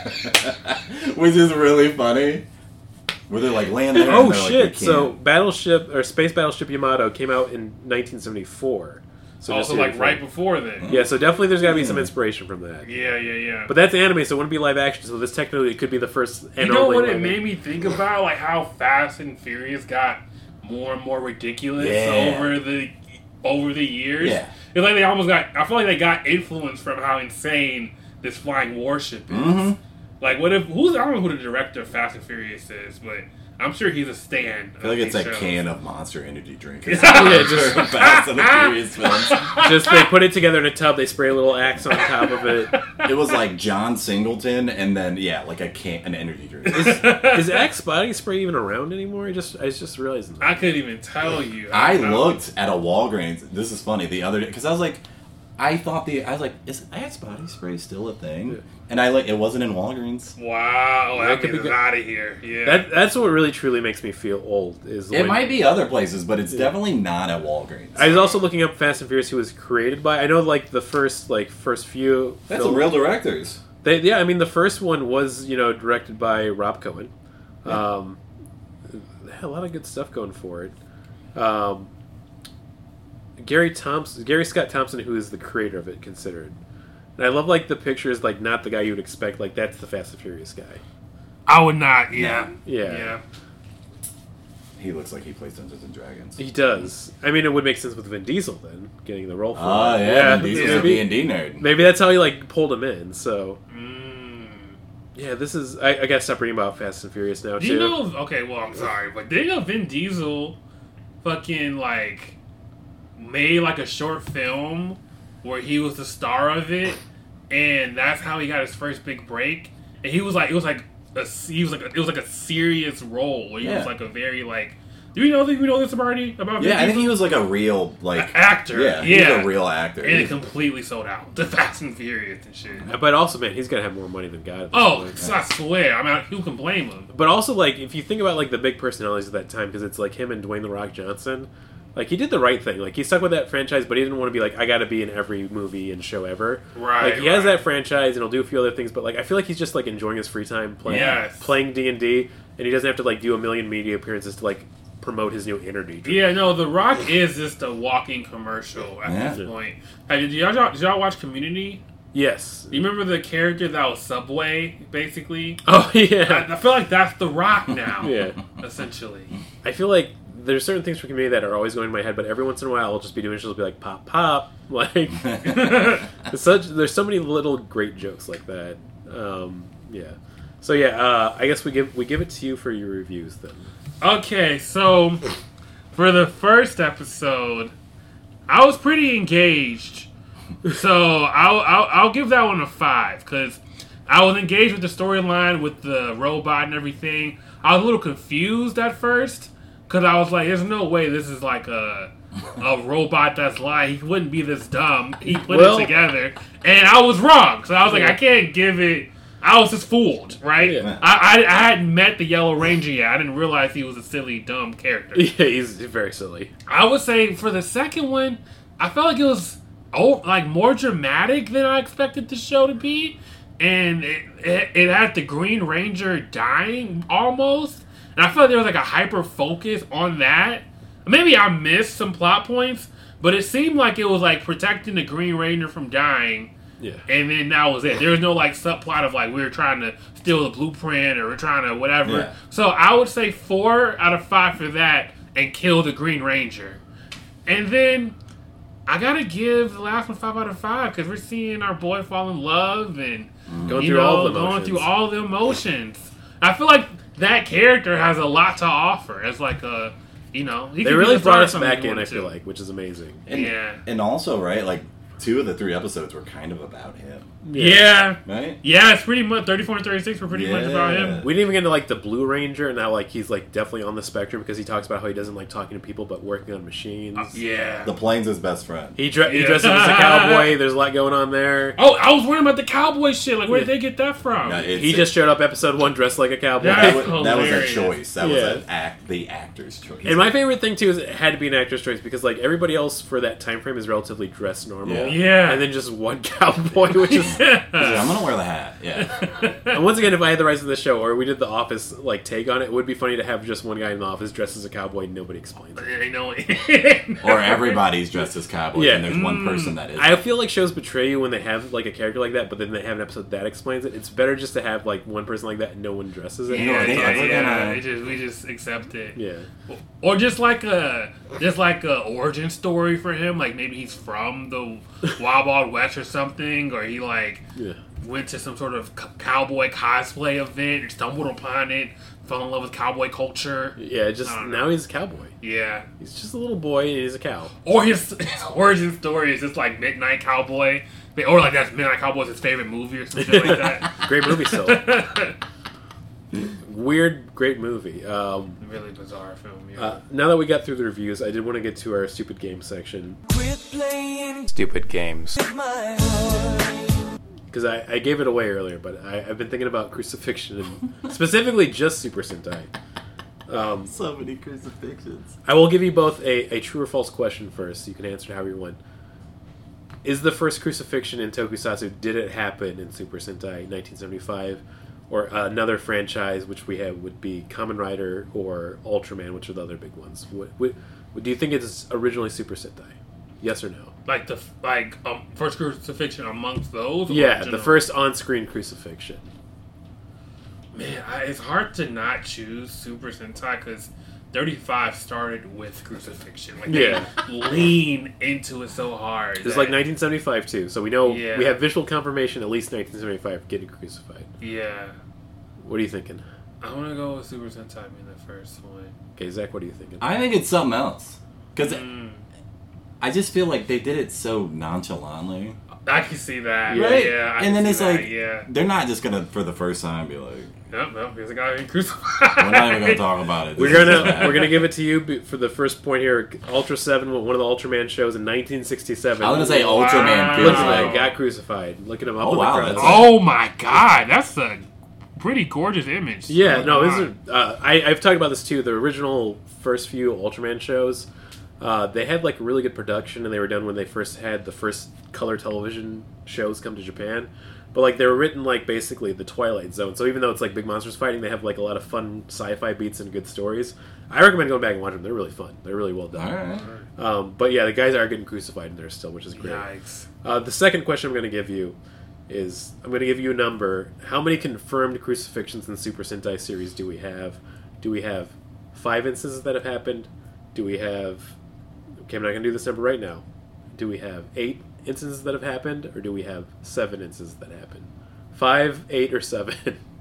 S3: Which is really funny. Where they're like, land there.
S5: Oh
S3: and they're like,
S5: shit!
S3: "We
S5: So
S3: can't."
S5: Battleship or Space Battleship Yamato came out in nineteen seventy-four. So
S4: Also,
S5: just
S4: like
S5: before.
S4: right before then.
S5: Yeah, so definitely there's got to be some inspiration from that.
S4: Yeah, yeah, yeah.
S5: But that's anime, so it wouldn't be live action. So this technically could be the first and
S4: you know
S5: only.
S4: what it
S5: live
S4: made
S5: action.
S4: me think about? Like how Fast and Furious got more and more ridiculous
S3: Yeah.
S4: over the over the years.
S3: Yeah.
S4: It's like they almost got. I feel like they got influence from how insane this flying warship is.
S3: Mhm.
S4: Like, what if who's I don't know who the director of Fast and Furious is, but I'm sure he's a stan.
S3: I feel like it's a can of Monster Energy drink. It's
S5: Yeah, just-
S3: Fast and the Furious films.
S5: Just they put it together in a tub, they spray a little Axe on top of it.
S3: It was like John Singleton, and then yeah, like a can, an energy drink.
S5: Is Axe body spray even around anymore? I just I was just realizing that.
S4: I couldn't even tell you.
S3: I
S4: don't know.
S3: looked at a Walgreens. This is funny. The other day, because I was like, I thought the I was like, is Axe body spray still a thing?
S5: Yeah.
S3: And I like it wasn't in Walgreens.
S4: Wow,
S5: That
S4: that
S5: could be
S4: could
S5: good.
S4: out of here. Yeah.
S5: That that's what really truly makes me feel old. Is
S3: It
S5: when-
S3: might be other places, but it's definitely not at Walgreens.
S5: I was also looking up Fast and Furious, who was created by. I know like the first like first few.
S3: That's
S5: film-
S3: some real directors.
S5: They, yeah, I mean the first one was you know directed by Rob Cohen. Um, they had a lot of good stuff going for it. Um, Gary Thompson, Gary Scott Thompson, who is the creator of it, considered. And I love like the pictures, like not the guy you would expect. Like that's the Fast and Furious guy.
S4: I would not. Yeah.
S5: Yeah.
S4: Yeah.
S3: He looks like he plays Dungeons and Dragons.
S5: He does. I mean, it would make sense with Vin Diesel then getting the role for
S3: Oh
S5: it.
S3: yeah, Vin Diesel's a
S5: maybe,
S3: D and D nerd.
S5: maybe that's how he like pulled him in. So
S4: Mm.
S5: yeah, this is. I, I got to stop reading about Fast and Furious now
S4: Do
S5: too.
S4: you know? Okay, well, I'm sorry, but did you know Vin Diesel, fucking like, made like a short film where he was the star of it, and that's how he got his first big break. And he was like, it was like a, he was like, a, it was like a serious role where he
S3: Yeah.
S4: was like a very like. Do you know that you know this already about? Vin
S3: Yeah, I think
S4: Diesel?
S3: he was like a real like
S4: An actor.
S3: Yeah,
S4: Yeah,
S3: he's a real actor.
S4: and it
S3: He's-
S4: completely sold out to Fast and Furious and shit.
S5: But also, man, he's got to have more money than God. At this
S4: Oh,
S5: point.
S4: I swear, I mean, who can blame him?
S5: But also, like, if you think about like the big personalities at that time, because it's like him and Dwayne the Rock Johnson. Like he did the right thing. Like he stuck with that franchise, but he didn't want to be like I got to be in every movie and show ever.
S4: Right,
S5: Like he has
S4: right.
S5: that franchise and he'll do a few other things, but like I feel like he's just like enjoying his free time playing
S4: Yes.
S5: playing D and D, and he doesn't have to like do a million media appearances to like promote his new energy drink.
S4: Yeah, no, The Rock is just a walking commercial at
S3: Yeah.
S4: this point. Hey, did y'all, did y'all watch Community?
S5: Yes.
S4: You remember the character that was Subway, basically?
S5: Oh
S4: I,
S5: yeah.
S4: I feel like that's The Rock now,
S5: Yeah.
S4: essentially.
S5: I feel like there's certain things for Community that are always going in my head, but every once in a while I'll just be doing she'll be like pop pop like it's such there's so many little great jokes like that. Um, yeah. So yeah, uh, I guess we give we give it to you for your reviews then.
S4: Okay, so for the first episode, I was pretty engaged. So I'll, I'll, I'll give that one a five because I was engaged with the storyline with the robot and everything. I was a little confused at first because I was like, "There's no way this is like a a robot that's lying. He wouldn't be this dumb. He put
S5: Well-
S4: it together, and I was wrong. So I was like,
S5: Yeah.
S4: I can't give it." I was just fooled, right?
S5: Yeah.
S4: I, I I hadn't met the Yellow Ranger yet. I didn't realize he was a silly, dumb character.
S5: Yeah, he's very silly.
S4: I would say for the second one, I felt like it was oh like more dramatic than I expected the show to be, and it it, it had the Green Ranger dying almost, and I felt like there was like a hyper focus on that. Maybe I missed some plot points, but it seemed like it was like protecting the Green Ranger from dying.
S5: Yeah.
S4: And then that was it. There was no like subplot of like we were trying to steal the blueprint or we're trying to whatever.
S3: Yeah.
S4: So I would say four out of five for that and kill the Green Ranger. And then I gotta give the last one five out of five because we're seeing our boy fall in love and
S5: Going
S4: you
S5: through
S4: know,
S5: all the
S4: going
S5: emotions.
S4: through all the emotions. I feel like that character has a lot to offer. It's like a, you know, he
S5: They
S4: could be
S5: really
S4: the star
S5: brought
S4: of
S5: us
S4: something
S5: back
S4: he
S5: in, I
S4: wanted
S5: feel
S4: to.
S5: like, which is amazing.
S3: And,
S4: Yeah.
S3: And also, right, like, two of the three episodes were kind of about him,
S4: Yeah.
S3: right?
S4: Yeah, it's pretty much thirty-four and thirty-six were pretty much about
S3: Yeah.
S4: him.
S5: We didn't even get into like the Blue Ranger and how like he's like definitely on the spectrum because he talks about how he doesn't like talking to people but working on machines.
S4: Uh, yeah.
S3: The plane's his best friend.
S5: He, dre- he
S4: Yeah.
S5: dresses as a cowboy. There's a lot going on there.
S4: Oh, I was worrying about the cowboy shit. Like, where did
S5: Yeah.
S4: they get that from?
S3: Yeah, it's-
S5: He just showed up episode one dressed like a cowboy.
S4: Yeah.
S3: that, was, that was a
S4: hilarious.
S3: choice. That
S5: Yeah.
S3: was an act, the actor's choice.
S5: And my favorite thing too is it had to be an actor's choice because like everybody else for that time frame is relatively dressed normal.
S3: Yeah.
S4: Yeah.
S5: And then just one cowboy, which is.
S3: Yeah, I'm gonna wear the hat. Yeah.
S5: And once again, if I had the rights to the show or we did the Office like take on it, it would be funny to have just one guy in the office dressed as a cowboy and nobody explains it.
S4: I know.
S3: Or everybody's dressed as cowboys,
S5: Yeah.
S3: and there's one person that is.
S5: I feel like shows betray you when they have like a character like that, but then they have an episode that explains it. It's better just to have like one person like that and no one dresses it.
S3: You know,
S4: Yeah,
S3: are they
S4: yeah,
S3: ever
S4: yeah.
S3: gonna-
S4: It just, we just accept it.
S5: Yeah.
S4: Or just like a just like a origin story for him. Like maybe he's from the Wild Wild West or something, or he like
S5: Yeah.
S4: went to some sort of c- cowboy cosplay event, stumbled upon it, fell in love with cowboy culture.
S5: Yeah, just
S4: I don't know.
S5: now he's a cowboy.
S4: Yeah.
S5: He's just a little boy and he's a cow.
S4: Or his, his origin story is just like Midnight Cowboy, or like that's Midnight Cowboy's his favorite movie or something like that.
S5: Great movie still. Weird, great movie. Um,
S4: Really bizarre film. Yeah.
S5: uh, now that we got through the reviews, I did want to get to our stupid game section
S2: Quit playing
S1: Stupid games.
S2: with my heart.
S5: because I, I gave it away earlier, but I, I've been thinking about crucifixion and specifically just Super Sentai. Um,
S3: so many crucifixions.
S5: I will give you both a, a true or false question first. You can answer it however you want. Is the first crucifixion in Tokusatsu, did it happen in Super Sentai nineteen seventy-five? Or another franchise, which we have, would be Kamen Rider or Ultraman, which are the other big ones. What, what, what, do you think it's originally Super Sentai? Yes or no?
S4: like the like um, first crucifixion amongst those. or
S5: Yeah, the
S4: general?
S5: first on-screen crucifixion.
S4: Man, I, it's hard to not choose Super Sentai because thirty-five started with crucifixion. Like
S5: Yeah.
S4: they lean into it so hard.
S5: It was
S4: that-
S5: like nineteen seventy-five too, so we know
S4: Yeah.
S5: we have visual confirmation at least nineteen seventy-five getting crucified.
S4: Yeah,
S5: What are you thinking?
S4: I want to go with Super Sentai being the first one.
S5: Okay, Zach, what are you thinking?
S3: I think it's something else because
S4: Mm,
S3: I just feel like they did it so nonchalantly,
S4: I can see that.
S3: right?
S4: Yeah, I
S3: and
S4: can
S3: then
S4: see
S3: it's
S4: that,
S3: like
S4: yeah.
S3: they're not just gonna for the first time be like,
S4: Nope, nope. Here's a guy being crucified.
S3: we're not even gonna talk about it.
S5: We're
S3: This is
S5: gonna
S3: bad.
S5: we're gonna give it to you be- for the first point here. Ultra Seven, one of the Ultraman shows in nineteen sixty-seven.
S3: I was gonna say
S4: Wow.
S3: Ultraman
S5: Look
S3: feels
S5: at that,
S3: like
S5: got crucified. Looking him up
S3: Oh,
S5: on the
S3: wow,
S5: credits.
S3: that's-
S4: Oh my god, that's a pretty gorgeous image.
S5: Yeah,
S4: Oh,
S5: no, this
S4: God.
S5: is. Uh, I, I've talked about this too. The original first few Ultraman shows, uh, they had like really good production, and they were done when they first had the first color television shows come to Japan. But like they were written like basically the Twilight Zone. So even though it's like big monsters fighting, they have like a lot of fun sci-fi beats and good stories. I recommend going back and watching them. They're really fun. They're really well done.
S3: all right.
S5: Um, but yeah, the guys are getting crucified in there still, which is great.
S4: Yikes.
S5: Uh, the second question I'm going to give you is I'm going to give you a number. How many confirmed crucifixions in Super Sentai series do we have? Do we have five instances that have happened? Do we have... Okay, I'm not going to do this number right now. Do we have eight instances that have happened, or do we have seven instances that happened? Five, eight, or seven?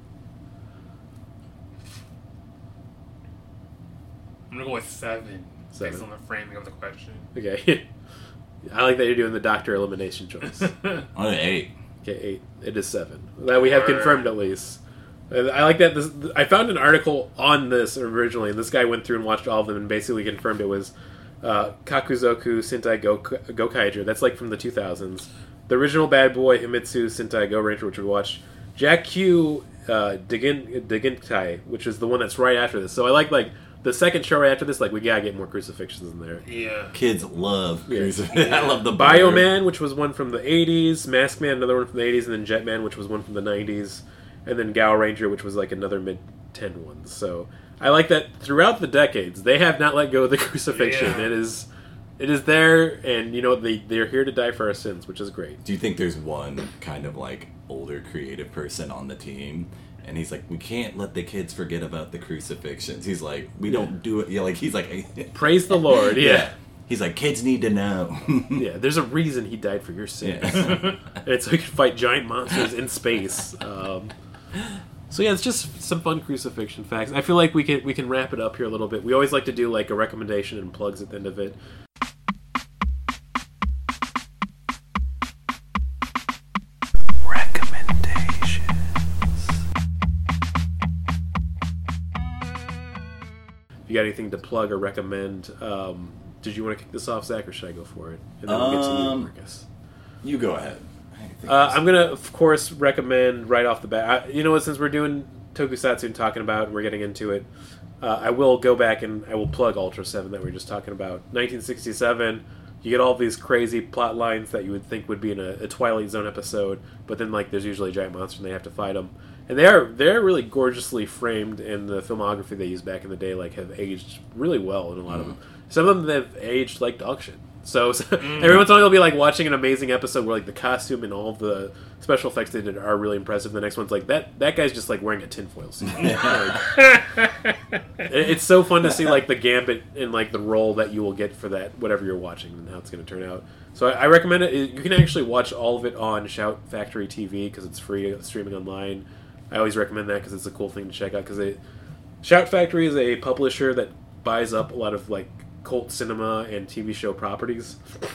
S4: I'm gonna go with seven,
S5: Seven.
S4: based on the framing of the question.
S5: Okay. I like that you're doing the doctor elimination choice.
S3: On an eight.
S5: Okay, eight. It is seven. That we have
S4: Word.
S5: confirmed at least. And I like that. This I found an article on this originally, and this guy went through and watched all of them and basically confirmed it was uh, Kakuzoku Sentai Go Gokaiger. That's like from the two thousands. The original Bad Boy Himitsu Sentai Go Ranger, which we watched. Jack Q uh, Digin Digintai, which is the one that's right after this. So I like like the second show right after this. Like we gotta get more crucifixions in there.
S4: Yeah.
S3: Kids love
S5: Yeah.
S3: crucifix. I love the
S5: Bioman, which was one from the eighties, Mask Man, another one from the eighties, and then Jetman, which was one from the nineties, and then Gal Ranger, which was like another mid ten ones. So I like that throughout the decades, they have not let go of the crucifixion.
S4: Yeah.
S5: It is it is there, and you know they they're here to die for our sins, which is great.
S3: Do you think there's one kind of like older creative person on the team? And he's like, we can't let the kids forget about the crucifixions. He's like, we don't do it. Yeah, like he's like,
S5: Praise the Lord, yeah.
S3: He's like, kids need to know.
S5: Yeah, there's a reason he died for your sins.
S3: Yeah.
S5: And so he could fight giant monsters in space. Um, so yeah, it's just some fun crucifixion facts. I feel like we can we can wrap it up here a little bit. We always like to do like a recommendation and plugs at the end of it. If you got anything to plug or recommend, um, did you want to kick this off, Zach, or should I go for it? And then we'll get to you,
S3: Um,
S5: Marcus.
S3: You go ahead. I think
S5: Uh, I'm gonna, of course, recommend right off the bat. I, you know what? Since we're doing Tokusatsu and talking about, and we're getting into it, uh, I will go back and I will plug Ultra Seven that we were just talking about. nineteen sixty-seven. You get all these crazy plot lines that you would think would be in a, a Twilight Zone episode, but then like there's usually a giant monster and they have to fight them. And they are they're really gorgeously framed, and the filmography they used back in the day like have aged really well in a lot of them. Some of them have aged like dog shit. So, so
S4: Mm.
S5: every once in a while you'll be like watching an amazing episode where like the costume and all of the special effects they did are really impressive. The next one's like that that guy's just like wearing a tinfoil suit. Like, it- it's so fun to see like the gambit and like the role that you will get for that whatever you're watching and how it's going to turn out. So I, I recommend it. You can actually watch all of it on Shout Factory T V because it's free streaming online. I always recommend that because it's a cool thing to check out. Because Shout Factory is a publisher that buys up a lot of like cult cinema and T V show properties,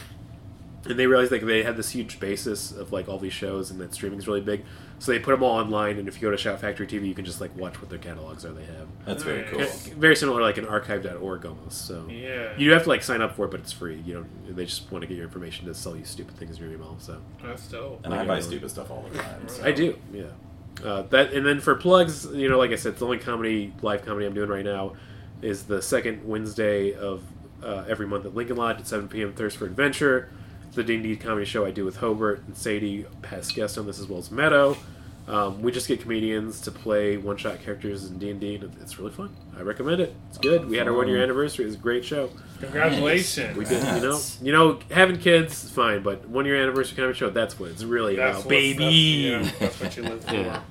S5: and they realized like they had this huge basis of like all these shows, and that streaming is really big. So they put them all online, and if you go to Shout Factory T V, you can just like watch what their catalogs are. They have
S3: That's very cool.
S4: Nice.
S5: very similar like an archive dot org almost. So
S4: Yeah.
S5: you have to like sign up for it, but it's free. You don't. They just want to get your information to sell you stupid things in your email. So
S4: That's dope.
S3: And I buy stupid stuff all the time. So.
S5: I do, yeah. Uh, that and then for plugs, you know, like I said, it's the only comedy, live comedy I'm doing right now is the second Wednesday of uh, every month at Lincoln Lodge at seven p.m. Thirst for Adventure. It's the D and D comedy show I do with Hobart and Sadie, past guest on this, as well as Meadow. Um, we just get comedians to play one-shot characters in D and D, and it's really fun. I recommend it. It's good. We had our one-year anniversary. It was a great show.
S4: Congratulations.
S5: We did, you know,
S3: Yes.
S5: you know, having kids is fine, but one-year anniversary comedy show, that's what it's really
S4: That's
S5: about,
S4: what-
S5: baby.
S4: That's, yeah, that's what you live for.
S5: Yeah.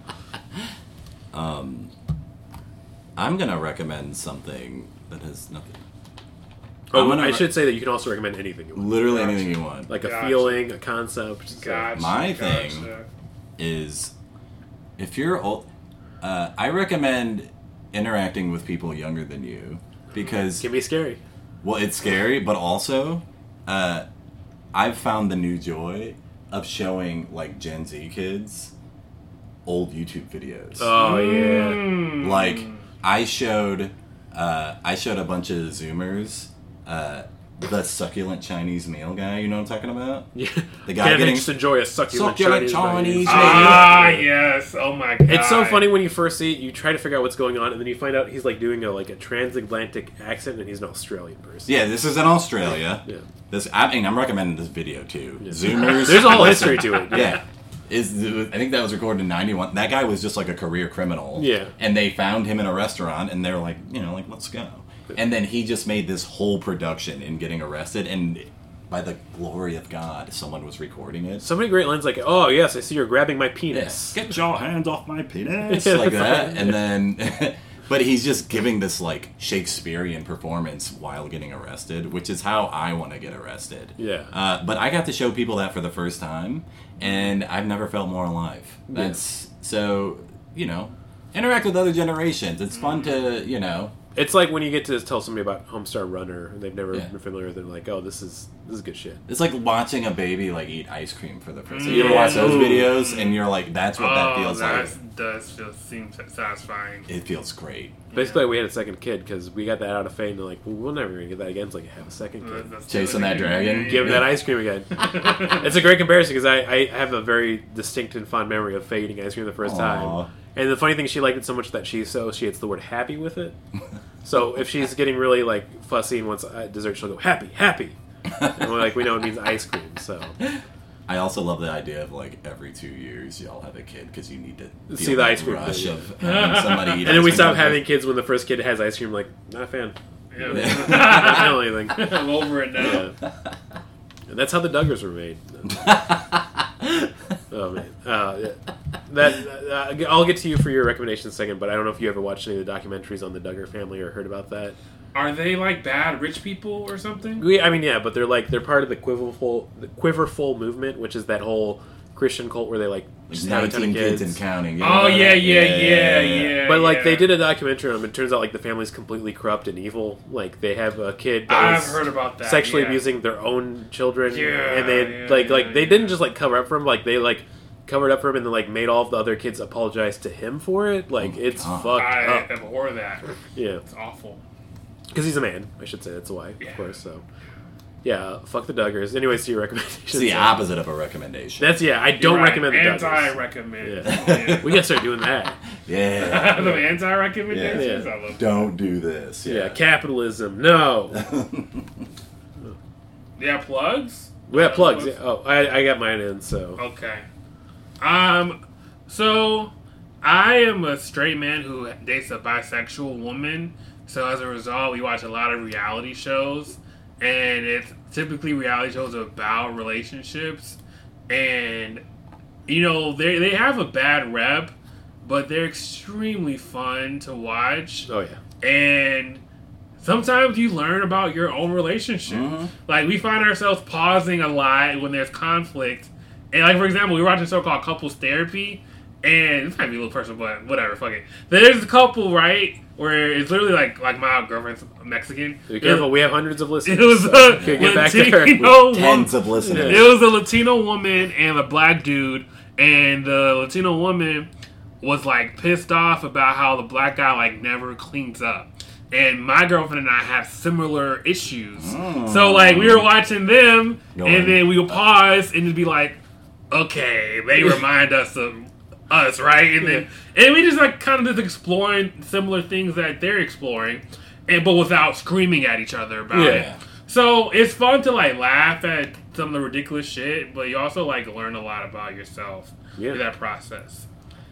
S3: Um, I'm gonna recommend something that has nothing.
S5: Oh,
S3: I'm gonna
S5: I
S3: re-
S5: should say that you can also recommend anything you want.
S3: Literally
S4: Gotcha.
S3: anything you want.
S5: Like a
S4: Gotcha.
S5: feeling, a concept. so-
S4: Gotcha.
S3: My
S4: gotcha.
S3: thing- is if you're old, uh, I recommend interacting with people younger than you because
S5: Can be scary.
S3: well, it's scary, but also uh, I've found the new joy of showing like Gen Z kids old YouTube videos.
S5: Oh, yeah.
S4: Mm.
S3: Like I showed, uh, I showed a bunch of Zoomers. Uh, the succulent Chinese meal guy, you know what I'm talking about?
S5: Yeah.
S3: The guy
S5: Can't
S3: getting
S5: just enjoy a succulent,
S3: succulent
S5: Chinese.
S3: Chinese
S5: bite.
S3: meal.
S4: Ah, yes. Oh my god.
S5: It's so funny when you first see it, you try to figure out what's going on, and then you find out he's like doing a like a transatlantic accent, and he's an Australian person.
S3: Yeah, this is in Australia.
S5: Yeah.
S3: This, I mean, I'm recommending this video too.
S5: Yeah.
S3: Zoomers.
S5: There's a whole
S3: listen.
S5: history to it.
S3: Yeah. Is I think that was recorded in ninety-one. That guy was just like a career criminal.
S5: Yeah.
S3: And they found him in a restaurant, and they're like, you know, like let's go. And then he just made this whole production in getting arrested, and by the glory of God, someone was recording it.
S5: So many great lines like, "Oh yes, I see you're grabbing my penis."
S3: Get your hands off my penis,
S5: Yeah,
S3: like
S5: that's
S3: that. And then, but he's just giving this like Shakespearean performance while getting arrested, which is how I want to get arrested.
S5: Yeah.
S3: Uh, but I got to show people that for the first time, and I've never felt more alive. That's so you know, interact with other generations. It's fun to you know.
S5: It's like when you get to tell somebody about Homestar Runner, and they've never
S3: Yeah.
S5: been familiar with it. Like, oh, this is this is good shit.
S3: It's like watching a baby like eat ice cream for the first time.
S4: Mm.
S3: You ever watch those
S5: Ooh.
S3: videos, and you're like, that's what that
S4: Oh,
S3: feels
S4: that
S3: like.
S4: does feel seem satisfying.
S3: It feels great.
S5: Basically, we had a second kid because we got that out of fame. They're like, well, we're never gonna get that again. It's like, have a second kid.
S4: That's-
S3: Chasing that dragon?
S5: Give him that ice cream again. It's a great comparison because I, I have a very distinct and fond memory of Faye eating ice cream the first
S3: Aw.
S5: time. And the funny thing, she liked it so much that she so she hits the word happy with it. So if she's getting really like fussy and wants uh, dessert, she'll go happy, happy. And we're like, we know it means ice cream. So
S3: I also love the idea of like every two years y'all have a kid because you need to feel
S5: See the
S3: that
S5: ice cream
S3: rush
S5: thing,
S3: of having somebody eat.
S5: and then
S3: ice
S5: we
S3: cream
S5: stop
S3: with
S5: having
S3: us.
S5: kids when the first kid has ice cream. Like, not a fan.
S4: Yeah.
S5: Not feeling anything.
S4: I'm over it now.
S5: Yeah. And that's how the Duggars were made. Oh man, uh, yeah. that uh, I'll get to you for your recommendation in a second. But I don't know if you ever watched any of the documentaries on the Duggar family or heard about that.
S4: Are they like bad rich people or something?
S5: We, I mean, yeah, but they're like they're part of the Quiverful, the Quiverful movement, which is that whole Christian cult where they like just have a ton of
S3: nineteen
S5: kids.
S3: kids and counting. you
S4: Oh
S3: know?
S4: yeah, yeah, yeah, yeah.
S5: But like
S4: yeah.
S5: they did a documentary on them. It turns out like the family's completely corrupt and evil. Like they have a kid that
S4: I've
S5: was
S4: heard about that.
S5: sexually
S4: yeah.
S5: abusing their own children.
S4: Yeah,
S5: and they
S4: yeah,
S5: like like
S4: yeah,
S5: they
S4: yeah.
S5: didn't just like cover up for him. Like they like covered up for him and then like made all of the other kids apologize to him for it. Like
S3: Oh,
S5: it's
S3: God.
S5: fucked
S4: I
S5: up.
S4: abhor that.
S5: Yeah,
S4: It's awful.
S5: because he's a man. I should say that's why,
S4: Yeah.
S5: of course. So yeah, fuck the Duggars. Anyways, to your recommendations.
S3: It's the opposite of a recommendation.
S5: That's yeah. I don't
S4: You're right.
S5: recommend the Duggars.
S4: Anti-recommend.
S5: Yeah.
S4: Yeah.
S5: We gotta start doing that.
S3: Yeah.
S4: the anti-recommendations.
S5: Yeah.
S4: I love
S3: Don't do this.
S5: Yeah,
S3: Yeah.
S5: capitalism. No.
S4: Yeah, plugs?
S5: We have plugs. Yeah. Oh, I, I got mine in. So
S4: Okay. Um, so I am a straight man who dates a bisexual woman. So as a result, we watch a lot of reality shows, and it's typically reality shows about relationships. And you know, they they have a bad rep, but they're extremely fun to watch.
S5: oh yeah.
S4: And sometimes you learn about your own relationship.
S3: Mhm.
S4: Like, we find ourselves pausing a lot when there's conflict. And, like, for example, we were watching a show called Couples Therapy. And this might be a little personal, but whatever, fuck it. There's a couple, right, where it's literally like like my girlfriend's Mexican.
S5: Be careful. We have hundreds of listeners.
S4: It was
S5: so
S4: a
S5: okay, get back to her.
S4: Latino
S3: Tens
S4: woman.
S3: of listeners.
S4: It was a Latino woman and a black dude, and the Latino woman was like pissed off about how the black guy like never cleans up. And my girlfriend and I have similar issues.
S3: Mm.
S4: So like we were watching them,
S3: Going-
S4: and then we would pause and it'd be like, okay, they remind us of us, right? And then and we just like kind of just exploring similar things that they're exploring, and but without screaming at each other about it.
S5: Yeah.
S4: So it's fun to like laugh at some of the ridiculous shit, but you also like learn a lot about yourself
S5: Yeah.
S4: through that process.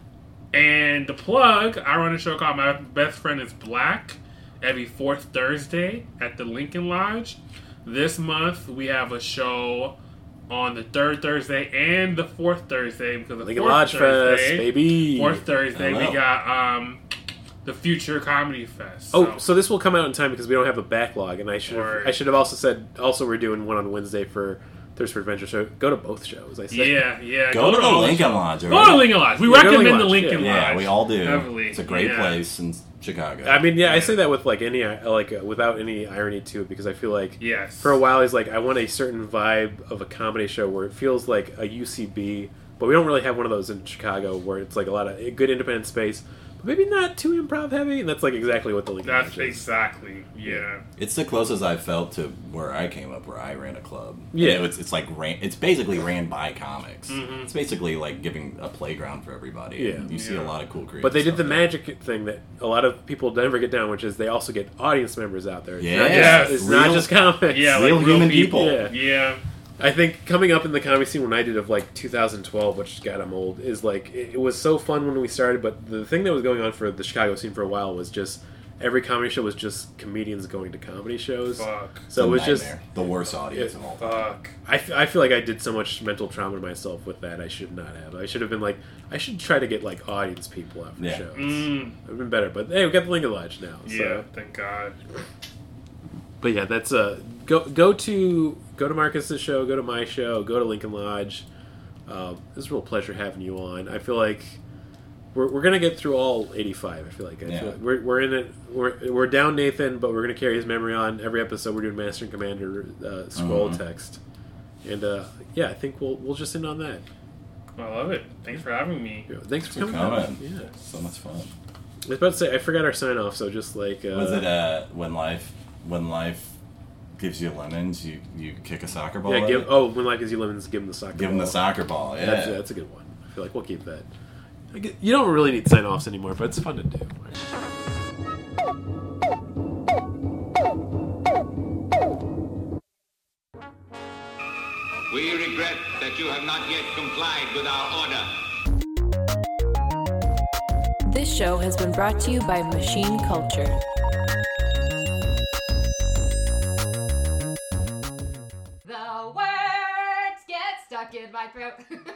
S4: And the plug, I run a show called My Best Friend is Black every fourth Thursday at the Lincoln Lodge. This month we have a show on the third Thursday and the fourth Thursday because the
S5: Lincoln
S4: fourth
S5: Lodge
S4: Thursday,
S5: Fest, baby.
S4: Fourth Thursday
S3: Hello.
S4: we got um the Future Comedy Fest.
S5: Oh, so this will come out in time because we don't have a backlog, and I should have,
S4: Word.
S5: I should have also said also we're doing one on Wednesday for Thirst for Adventure. So go to both shows. I said.
S4: yeah, yeah.
S3: Go to the
S4: all
S3: Lincoln
S4: shows.
S3: Lodge.
S4: Go to
S3: alright?
S4: Lincoln Lodge. We
S5: Yeah, go to
S4: recommend
S5: Lincoln
S4: the
S5: Lodge,
S4: Lincoln
S5: yeah.
S4: Lodge.
S3: Yeah, we all do.
S4: Heavily.
S3: It's a great
S4: Yeah.
S3: place in Chicago.
S5: I mean, yeah, I
S4: Yeah.
S5: say that with like any like uh, without any irony to it because I feel like
S4: Yes.
S5: for a while he's like I want a certain vibe of a comedy show where it feels like a U C B, but we don't really have one of those in Chicago where it's like a lot of good independent space, but maybe not too improv heavy, and that's like exactly what the Lincoln
S4: That's
S5: Lodge is.
S4: exactly, yeah.
S3: It's the closest I've felt to where I came up, where I ran a club.
S5: Yeah.
S3: And it's it's like ran, it's basically ran by comics.
S4: Mhm.
S3: It's basically like giving a playground for everybody.
S5: Yeah.
S3: you see
S4: Yeah.
S3: a lot of cool creative.
S5: But they did the
S3: stuff there.
S5: magic thing that a lot of people never get down, which is they also get audience members out there. It's
S3: Yeah.
S5: not just,
S4: Yes.
S5: it's not
S3: Real-
S5: just comics.
S4: Yeah,
S3: Real
S4: like
S3: human
S4: people.
S3: people.
S5: Yeah.
S4: Yeah.
S5: I think coming up in the comedy scene when I did of like two thousand twelve, which God I'm old, is like it, it was so fun when we started. But the thing that was going on for the Chicago scene for a while was just every comedy show was just comedians going to comedy shows.
S4: Fuck.
S5: So
S3: It's a
S5: it was just
S3: nightmare. the worst audience
S5: Yeah.
S3: of all time.
S4: Fuck.
S5: I, f- I feel like I did so much mental trauma to myself with that. I should not have. I should have been like I should try to get like audience people after
S3: Yeah.
S5: shows.
S4: Mm.
S5: I've been better, but hey, we got the Lincoln Lodge now.
S4: Yeah,
S5: So.
S4: thank God.
S5: But yeah, that's uh go go to go to Marcus's show, go to my show, go to Lincoln Lodge. Uh, it's a real pleasure having you on. I feel like we're, we're gonna get through all eighty-five. I feel like I
S3: Yeah.
S5: feel like we're we're in it. We're we're down Nathan, but we're gonna carry his memory on every episode. We're doing Master and Commander uh, scroll
S3: Mhm.
S5: text, and uh, yeah, I think we'll we'll just end on that.
S4: I love it. Thanks for having me.
S5: Yeah, thanks for
S3: For
S5: coming.
S3: coming.
S5: on. Yeah,
S3: So much fun.
S5: I was about to say I forgot our sign off. So just like uh,
S3: Was it uh, when life when life gives you lemons, you, you kick a soccer ball?
S5: yeah?
S3: at
S5: Give
S3: it?
S5: oh when life gives you lemons, give him the soccer.
S3: Give him the
S5: ball.
S3: soccer ball. Yeah.
S5: That's, that's a good one. I feel like we'll keep that. I get- You don't really need sign offs anymore, but it's fun to do.
S6: We regret that you have not yet complied with our order.
S7: This show has been brought to you by Machine Culture.
S8: The words get stuck in my throat.